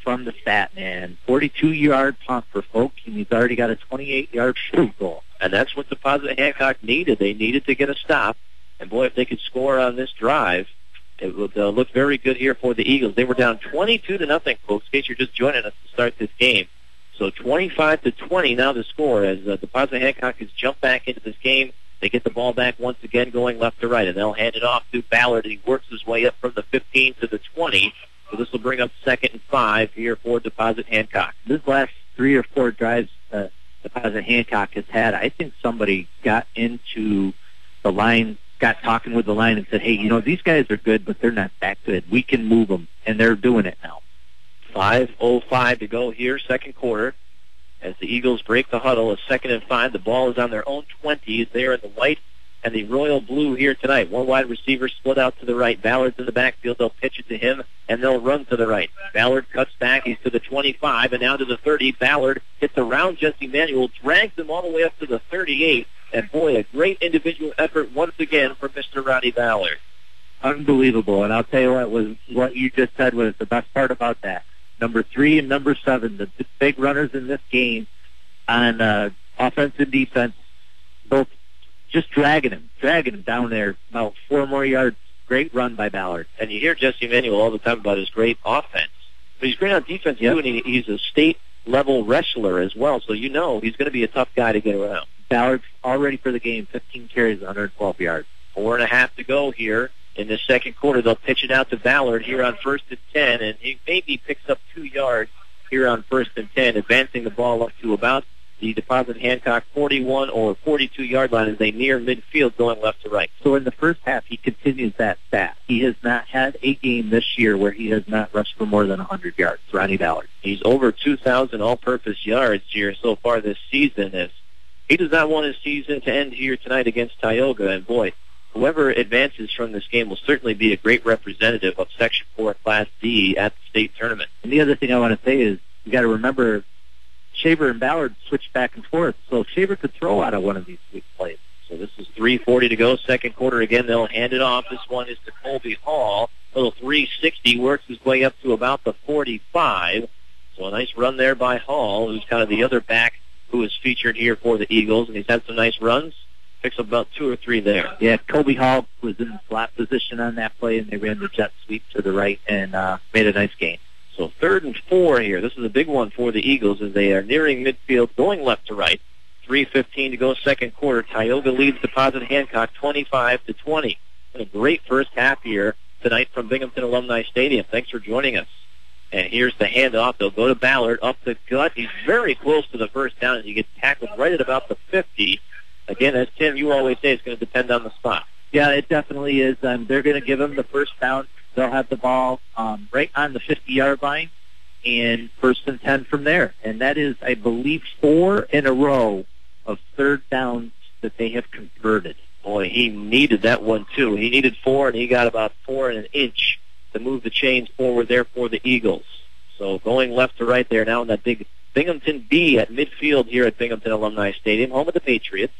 from the stat man. forty-two-yard punt for Folk, and he's already got a twenty-eight-yard field goal. And that's what Deposit Hancock needed. They needed to get a stop. And, boy, if they could score on this drive, it would uh, look very good here for the Eagles. They were down twenty-two to nothing, folks, in case you're just joining us to start this game. So twenty-five to twenty now the score as uh, Deposit Hancock has jumped back into this game. They get the ball back once again going left to right, and they'll hand it off to Ballard. He works his way up from the fifteen to the twenty. So this will bring up second and five here for Deposit Hancock. This last three or four drives uh, Deposit Hancock has had, I think somebody got into the line, got talking with the line and said, hey, you know, these guys are good, but they're not that good. We can move them, and they're doing it now. five oh five to go here, second quarter. As the Eagles break the huddle, a second and five. The ball is on their own twenties. They are in the white and the royal blue here tonight. One wide receiver split out to the right. Ballard's in the backfield. They'll pitch it to him, and they'll run to the right. Ballard cuts back. He's to the twenty-five, and now to the thirty. Ballard hits around Jesse Manuel, drags him all the way up to the thirty-eight. And, boy, a great individual effort once again for Mister Ronnie Ballard. Unbelievable. And I'll tell you what, was what you just said was the best part about that. Number three and number seven, the big runners in this game on uh, offense and defense, both just dragging him, dragging him down there about four more yards. Great run by Ballard. And you hear Jesse Manuel all the time about his great offense. But he's great on defense, yep. too, and he, he's a state-level wrestler as well, so you know he's going to be a tough guy to get around. Ballard's all ready for the game, fifteen carries, one hundred twelve yards. Four and a half to go here. In the second quarter, they'll pitch it out to Ballard here on first and ten, and he maybe picks up two yards here on first and ten, advancing the ball up to about the Deposit Hancock forty-one or forty-two-yard line as they near midfield going left to right. So in the first half, he continues that stat. He has not had a game this year where he has not rushed for more than one hundred yards, Ronnie Ballard. He's over two thousand all-purpose yards here so far this season. As he does not want his season to end here tonight against Tioga, and boy, whoever advances from this game will certainly be a great representative of Section four Class D at the state tournament. And the other thing I want to say is you got to remember Shaver and Ballard switch back and forth, so Shaver could throw out of one of these weak plays. So this is three forty to go, second quarter. Again, they'll hand it off. This one is to Colby Hall. Little three sixty, works his way up to about the forty-five. So a nice run there by Hall, who's kind of the other back who is featured here for the Eagles, and he's had some nice runs. Picks up about two or three there. Yeah, Colby Hall was in flat position on that play, and they ran the jet sweep to the right and uh, made a nice gain. So third and four here. This is a big one for the Eagles as they are nearing midfield, going left to right. three fifteen to go, second quarter. Tioga leads Deposit Hancock twenty-five to twenty. And a great first half here tonight from Binghamton Alumni Stadium. Thanks for joining us. And here's the handoff. They'll go to Ballard up the gut. He's very close to the first down, and he gets tackled right at about the fifty. Again, as Tim, you always say, it's going to depend on the spot. Yeah, it definitely is. Um, they're going to give him the first down. They'll have the ball um, right on the fifty-yard line, and first and ten from there. And that is, I believe, four in a row of third downs that they have converted. Boy, he needed that one, too. He needed four, and he got about four and an inch to move the chains forward there for the Eagles. So going left to right there now in that big Binghamton B at midfield here at Binghamton Alumni Stadium, home of the Patriots.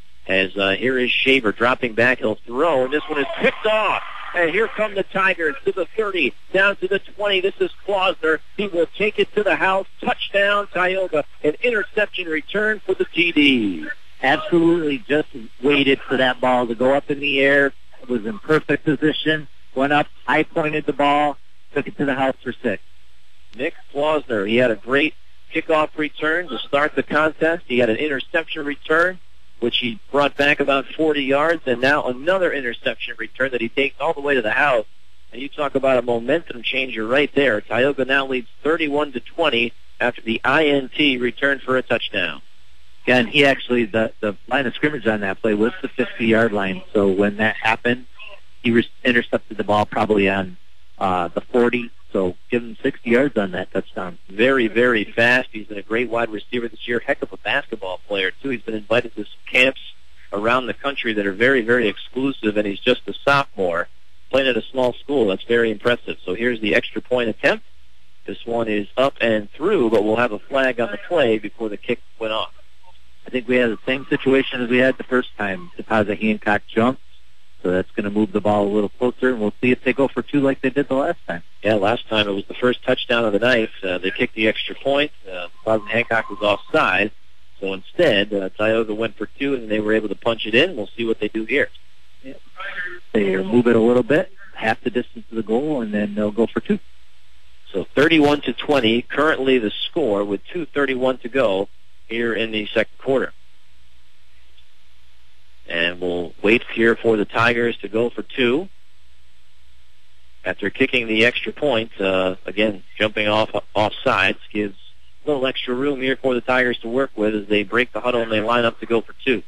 As uh, here is Shaver dropping back, he'll throw, and this one is picked off. And here come the Tigers to the thirty, down to the twenty. This is Klausner. He will take it to the house. Touchdown, Tioga. An interception return for the T D. Absolutely just waited for that ball to go up in the air. It was in perfect position. Went up, high pointed the ball, took it to the house for six. Nick Klausner, he had a great kickoff return to start the contest. He had an interception return, which he brought back about forty yards, and now another interception return that he takes all the way to the house. And you talk about a momentum changer right there. Tioga now leads thirty-one to twenty after the I N T return for a touchdown. Yeah, and he actually, the, the line of scrimmage on that play was the fifty-yard line. So when that happened, he re- intercepted the ball probably on uh, the forty. So give him sixty yards on that touchdown. Very, very fast. He's been a great wide receiver this year. Heck of a basketball player, too. He's been invited to some camps around the country that are very, very exclusive, and he's just a sophomore playing at a small school. That's very impressive. So here's the extra point attempt. This one is up and through, but we'll have a flag on the play before the kick went off. I think we had the same situation as we had the first time. Deposit Hancock jumped, so that's going to move the ball a little closer, and we'll see if they go for two like they did the last time. Yeah, last time it was the first touchdown of the night. Uh, they kicked the extra point. Uh, Pleasant Hancock was offside, so instead, uh, Tioga went for two, and they were able to punch it in. We'll see what they do here. Yeah. They move it a little bit, half the distance to the goal, and then they'll go for two. So thirty-one to twenty, currently the score with two thirty-one to go here in the second quarter. And we'll wait here for the Tigers to go for two. After kicking the extra point, uh, again, jumping off off sides gives a little extra room here for the Tigers to work with as they break the huddle and they line up to go for two.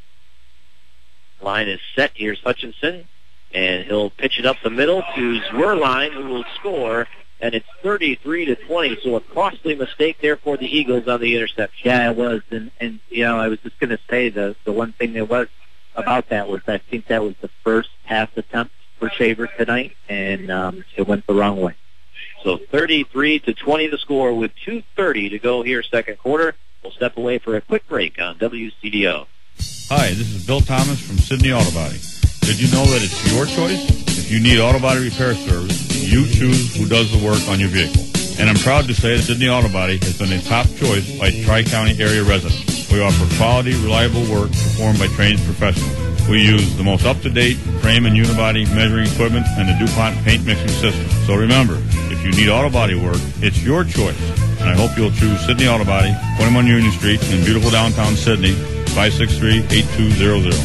Line is set. Here's Hutchinson, and he'll pitch it up the middle to Zwerline, who will score, and it's thirty-three to twenty, so a costly mistake there for the Eagles on the interception. Yeah, it was, and, and you know, I was just going to say the, the one thing that was about that was I think that was the first pass attempt for Shaver tonight, and um, it went the wrong way. So thirty-three to twenty the score with two thirty to go here second quarter. We'll step away for a quick break on W C D O. Hi, this is Bill Thomas from Sydney Auto Body. Did you know that it's your choice? If you need auto body repair service, you choose who does the work on your vehicle. And I'm proud to say that Sydney Auto Body has been a top choice by Tri-County area residents. We offer quality, reliable work performed by trained professionals. We use the most up-to-date frame and unibody measuring equipment and the DuPont paint mixing system. So remember, if you need auto body work, it's your choice. And I hope you'll choose Sydney Auto Body, twenty-one Union Street in beautiful downtown Sydney, five six three, eight two zero zero.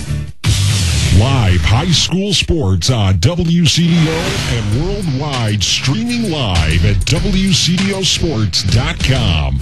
Live high school sports on W C D O and worldwide, streaming live at W C D O sports dot com.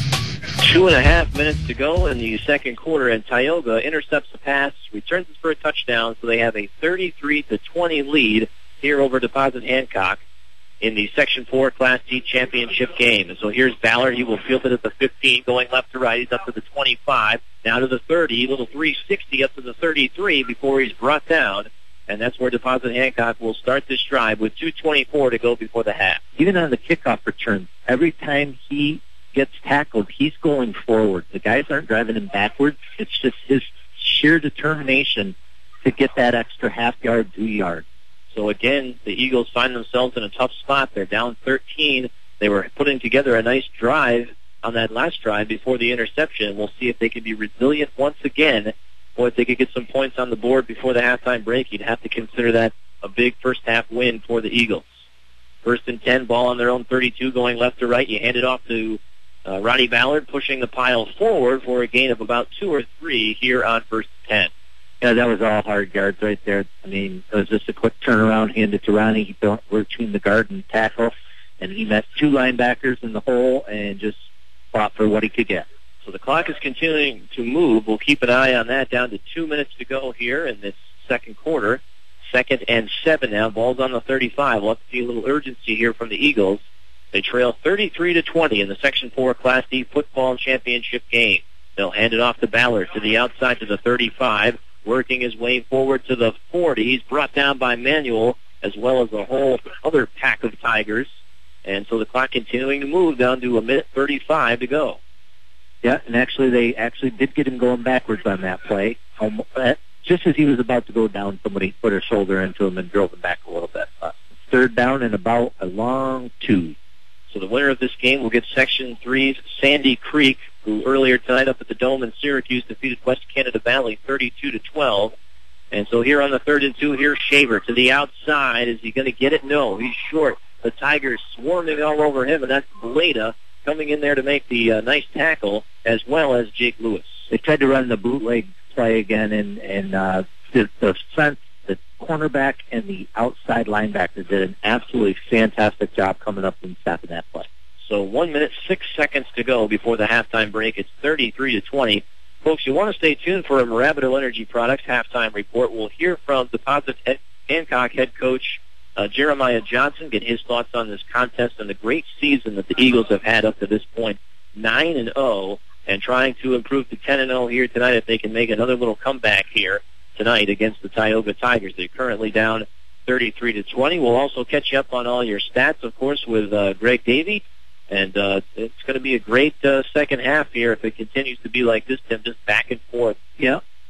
Two and a half minutes to go in the second quarter, and Tioga intercepts the pass, returns it for a touchdown, so they have a thirty-three to twenty lead here over Deposit Hancock in the Section four Class D championship game. And so here's Ballard. He will field it at the fifteen, going left to right. He's up to the twenty-five, now to the thirty, little three sixty up to the thirty-three before he's brought down. And that's where Deposit Hancock will start this drive with two twenty-four to go before the half. Even on the kickoff return, every time he gets tackled, he's going forward. The guys aren't driving him backwards. It's just his sheer determination to get that extra half yard, two yard. So again, the Eagles find themselves in a tough spot. They're down thirteen. They were putting together a nice drive on that last drive before the interception. We'll see if they can be resilient once again, or if they could get some points on the board before the halftime break. You'd have to consider that a big first half win for the Eagles. First and ten, ball on their own thirty-two, going left to right. You hand it off to uh, Ronnie Ballard, pushing the pile forward for a gain of about two or three here on first and ten. Yeah, that was all hard yards right there. I mean, it was just a quick turnaround, hand it to Ronnie. He built between the guard and tackle, and he met two linebackers in the hole and just fought for what he could get. So the clock is continuing to move. We'll keep an eye on that. Down to two minutes to go here in this second quarter. Second and seven now. Ball's on the thirty-five. We'll have to see a little urgency here from the Eagles. They trail thirty-three to twenty in the Section four Class D football championship game. They'll hand it off to Ballard to the outside to the thirty-five. Working his way forward to the forty. He's brought down by Manuel as well as a whole other pack of Tigers. And so the clock continuing to move down to a minute thirty-five to go. Yeah, and actually they actually did get him going backwards on that play. Um, just as he was about to go down, somebody put a shoulder into him and drove him back a little bit. Uh, third down and about a long two. So the winner of this game will get Section three's Sandy Creek, who earlier tonight up at the Dome in Syracuse defeated West Canada Valley thirty-two to twelve. And so here on the third and two, here's Shaver to the outside. Is he going to get it? No, he's short. The Tigers swarming all over him, and that's Bleda coming in there to make the uh, nice tackle, as well as Jake Lewis. They tried to run the bootleg play again, and, and uh, the, the sense the cornerback and the outside linebacker did an absolutely fantastic job coming up and stopping that play. So one minute, six seconds to go before the halftime break. It's thirty-three to twenty. Folks, you want to stay tuned for a Mirabito Energy Products halftime report. We'll hear from Deposit Hancock head coach uh, Jeremiah Johnson, get his thoughts on this contest and the great season that the Eagles have had up to this point, nine and oh, and trying to improve to ten and oh here tonight if they can make another little comeback here tonight against the Tioga Tigers. They're currently down thirty-three to twenty. We'll also catch you up on all your stats, of course, with uh, Greg Davey. And uh, it's going to be a great uh, second half here if it continues to be like this, Tim, just back and forth. Yeah.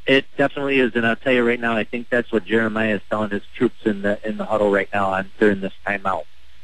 It definitely is, and I'll tell you right now, I think that's what Jeremiah is telling his troops in the in the huddle right now on during this timeout.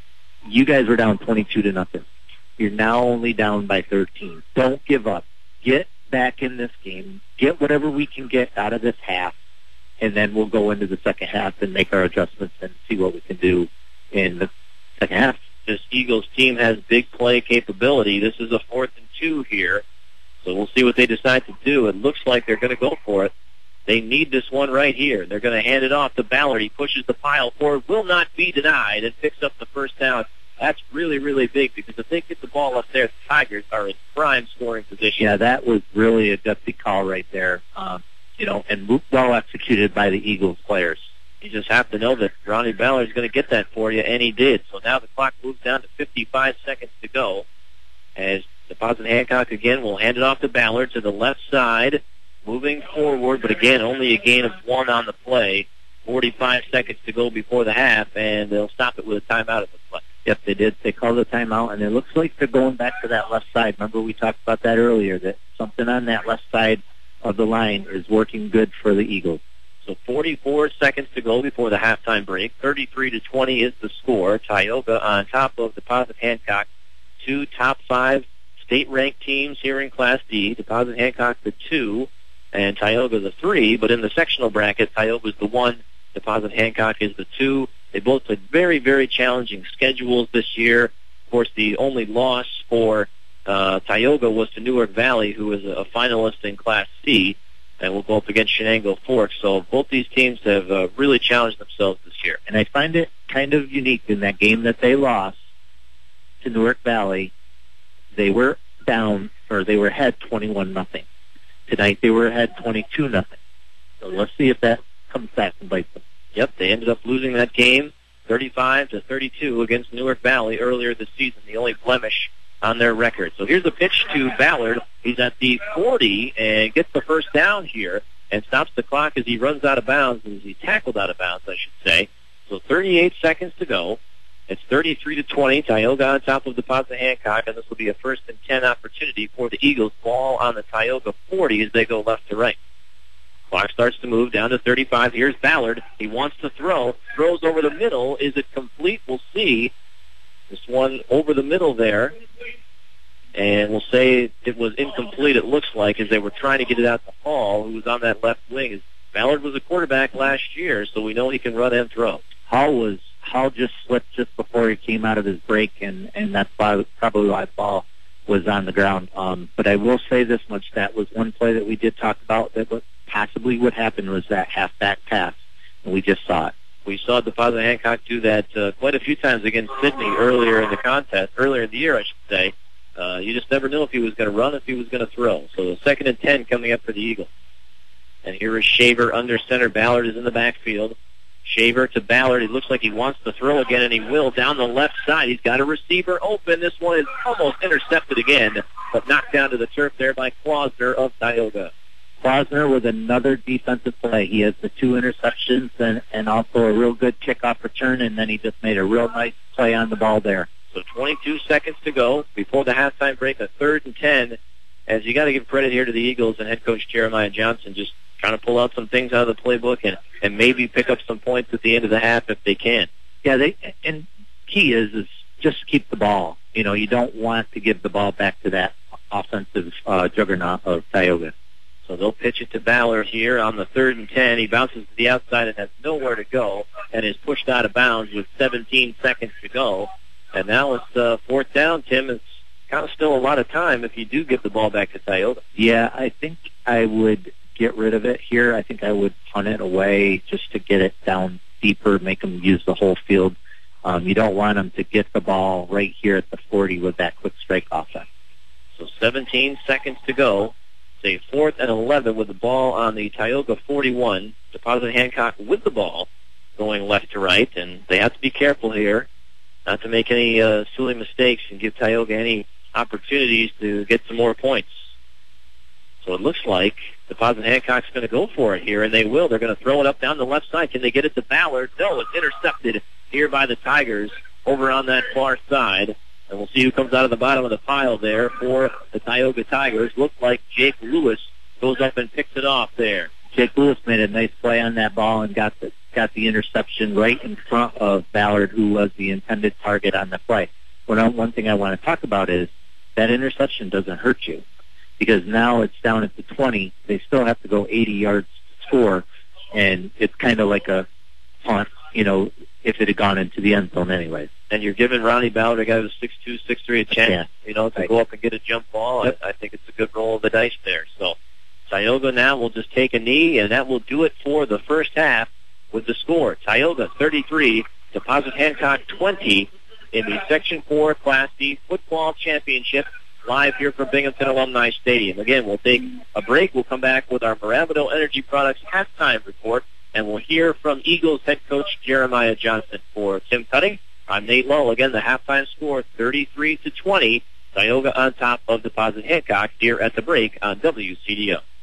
You guys were down twenty-two to nothing. You're now only down by thirteen. Don't give up. Get back in this game. Get whatever we can get out of this half, and then we'll go into the second half and make our adjustments and see what we can do in the second half. This Eagles team has big play capability. This is a fourth and two here, so we'll see what they decide to do. It looks like they're going to go for it. They need this one right here. They're going to hand it off to Ballard. He pushes the pile forward, will not be denied, and picks up the first down. That's really, really big, because if they get the ball up there, the Tigers are in prime scoring position. Yeah, that was really a gutsy call right there, um, you know, and well executed by the Eagles players. You just have to know that Ronnie Ballard is going to get that for you, and he did. So now the clock moves down to fifty-five seconds to go. As Deposit Hancock again will hand it off to Ballard to the left side, moving forward, but again, only a gain of one on the play. forty-five seconds to go before the half, and they'll stop it with a timeout at the play. Yep, they did. They called the timeout, and it looks like they're going back to that left side. Remember, we talked about that earlier, that something on that left side of the line is working good for the Eagles. So forty-four seconds to go before the halftime break. thirty-three to twenty is the score. Tioga on top of Deposit Hancock. Two top five state-ranked teams here in Class D. Deposit Hancock the two, and Tioga the three. But in the sectional bracket, Tioga's the one, Deposit Hancock is the two. They both played very, very challenging schedules this year. Of course, the only loss for uh, Tioga was to Newark Valley, who is a finalist in Class C, and will go up against Shenango Forks. So both these teams have uh, really challenged themselves this year. And I find it kind of unique in that game that they lost to Newark Valley. They were down, or they were ahead twenty-one nothing. Tonight they were ahead twenty-two nothing. So let's see if that comes back and bites them. Yep, they ended up losing that game thirty-five to thirty-two against Newark Valley earlier this season, the only blemish on their record. So here's the pitch to Ballard. He's at the forty and gets the first down here and stops the clock as he runs out of bounds, as he tackled out of bounds, I should say. So thirty-eight seconds to go. It's thirty-three to twenty. Tioga on top of Deposit Hancock, and this will be a first and ten opportunity for the Eagles. Ball on the Tioga forty as they go left to right. Clock starts to move down to thirty-five. Here's Ballard. He wants to throw. Throws over the middle. Is it complete? We'll see. This one over the middle there. And we'll say it was incomplete, it looks like, as they were trying to get it out to Hall, who was on that left wing. Ballard was a quarterback last year, so we know he can run and throw. Hall was Hall just slipped just before he came out of his break, and, and that's why, probably why the ball was on the ground. Um, but I will say this much, that was one play that we did talk about that was possibly what happened was that halfback pass, and we just saw it. We saw Deposit Hancock do that uh, quite a few times against Sidney earlier in the contest, earlier in the year, I should say. Uh, you just never knew if he was going to run, if he was going to throw. So the second and ten coming up for the Eagles. And here is Shaver under center. Ballard is in the backfield. Shaver to Ballard. It looks like he wants to throw again, and he will down the left side. He's got a receiver open. This one is almost intercepted again, but knocked down to the turf there by Klausner of Tioga. Klausner with another defensive play. He has the two interceptions and, and also a real good kickoff return, and then he just made a real nice play on the ball there. So twenty-two seconds to go before the halftime break, a third and ten. As you got to give credit here to the Eagles and head coach Jeremiah Johnson, just trying to pull out some things out of the playbook and, and maybe pick up some points at the end of the half if they can. Yeah, they and key is is just keep the ball. You know, you don't want to give the ball back to that offensive uh, juggernaut of Tioga. So they'll pitch it to Ballard here on the third and ten. He bounces to the outside and has nowhere to go and is pushed out of bounds with seventeen seconds to go. And now it's uh, fourth down, Tim. It's kind of still a lot of time if you do give the ball back to Tioga. Yeah, I think I would get rid of it here. I think I would punt it away just to get it down deeper, make them use the whole field. Um, you don't want them to get the ball right here at the forty with that quick strike offense. So seventeen seconds to go. It's a fourth and eleven with the ball on the Tioga forty-one. Deposit Hancock with the ball going left to right, and they have to be careful here not to make any uh, silly mistakes and give Tioga any opportunities to get some more points. So it looks like Deposit Hancock's going to go for it here, and they will. They're going to throw it up down the left side. Can they get it to Ballard? No, it's intercepted here by the Tigers over on that far side. And we'll see who comes out of the bottom of the pile there for the Tioga Tigers. Looks like Jake Lewis goes up and picks it off there. Jake Lewis made a nice play on that ball and got the got the interception right in front of Ballard, who was the intended target on the play. Well, one thing I want to talk about is that interception doesn't hurt you, because now it's down at the twenty. They still have to go eighty yards to score, and it's kind of like a punt, you know, if it had gone into the end zone anyways. And you're giving Ronnie Ballard, a guy who's six two, six three, a chance, Yeah. you know, to Right. go up and get a jump ball. Yep. I, I think it's a good roll of the dice there. So Tioga now will just take a knee, and that will do it for the first half with the score. Tioga thirty-three, Deposit Hancock twenty in the Section four Class D Football Championship, live here from Binghamton Alumni Stadium. Again, we'll take a break. We'll come back with our Maravito Energy Products halftime report, and we'll hear from Eagles head coach Jeremiah Johnson. For Tim Cutting, I'm Nate Lull. Again, the halftime score thirty-three to twenty. Tioga on top of Deposit Hancock here at the break on W C D O.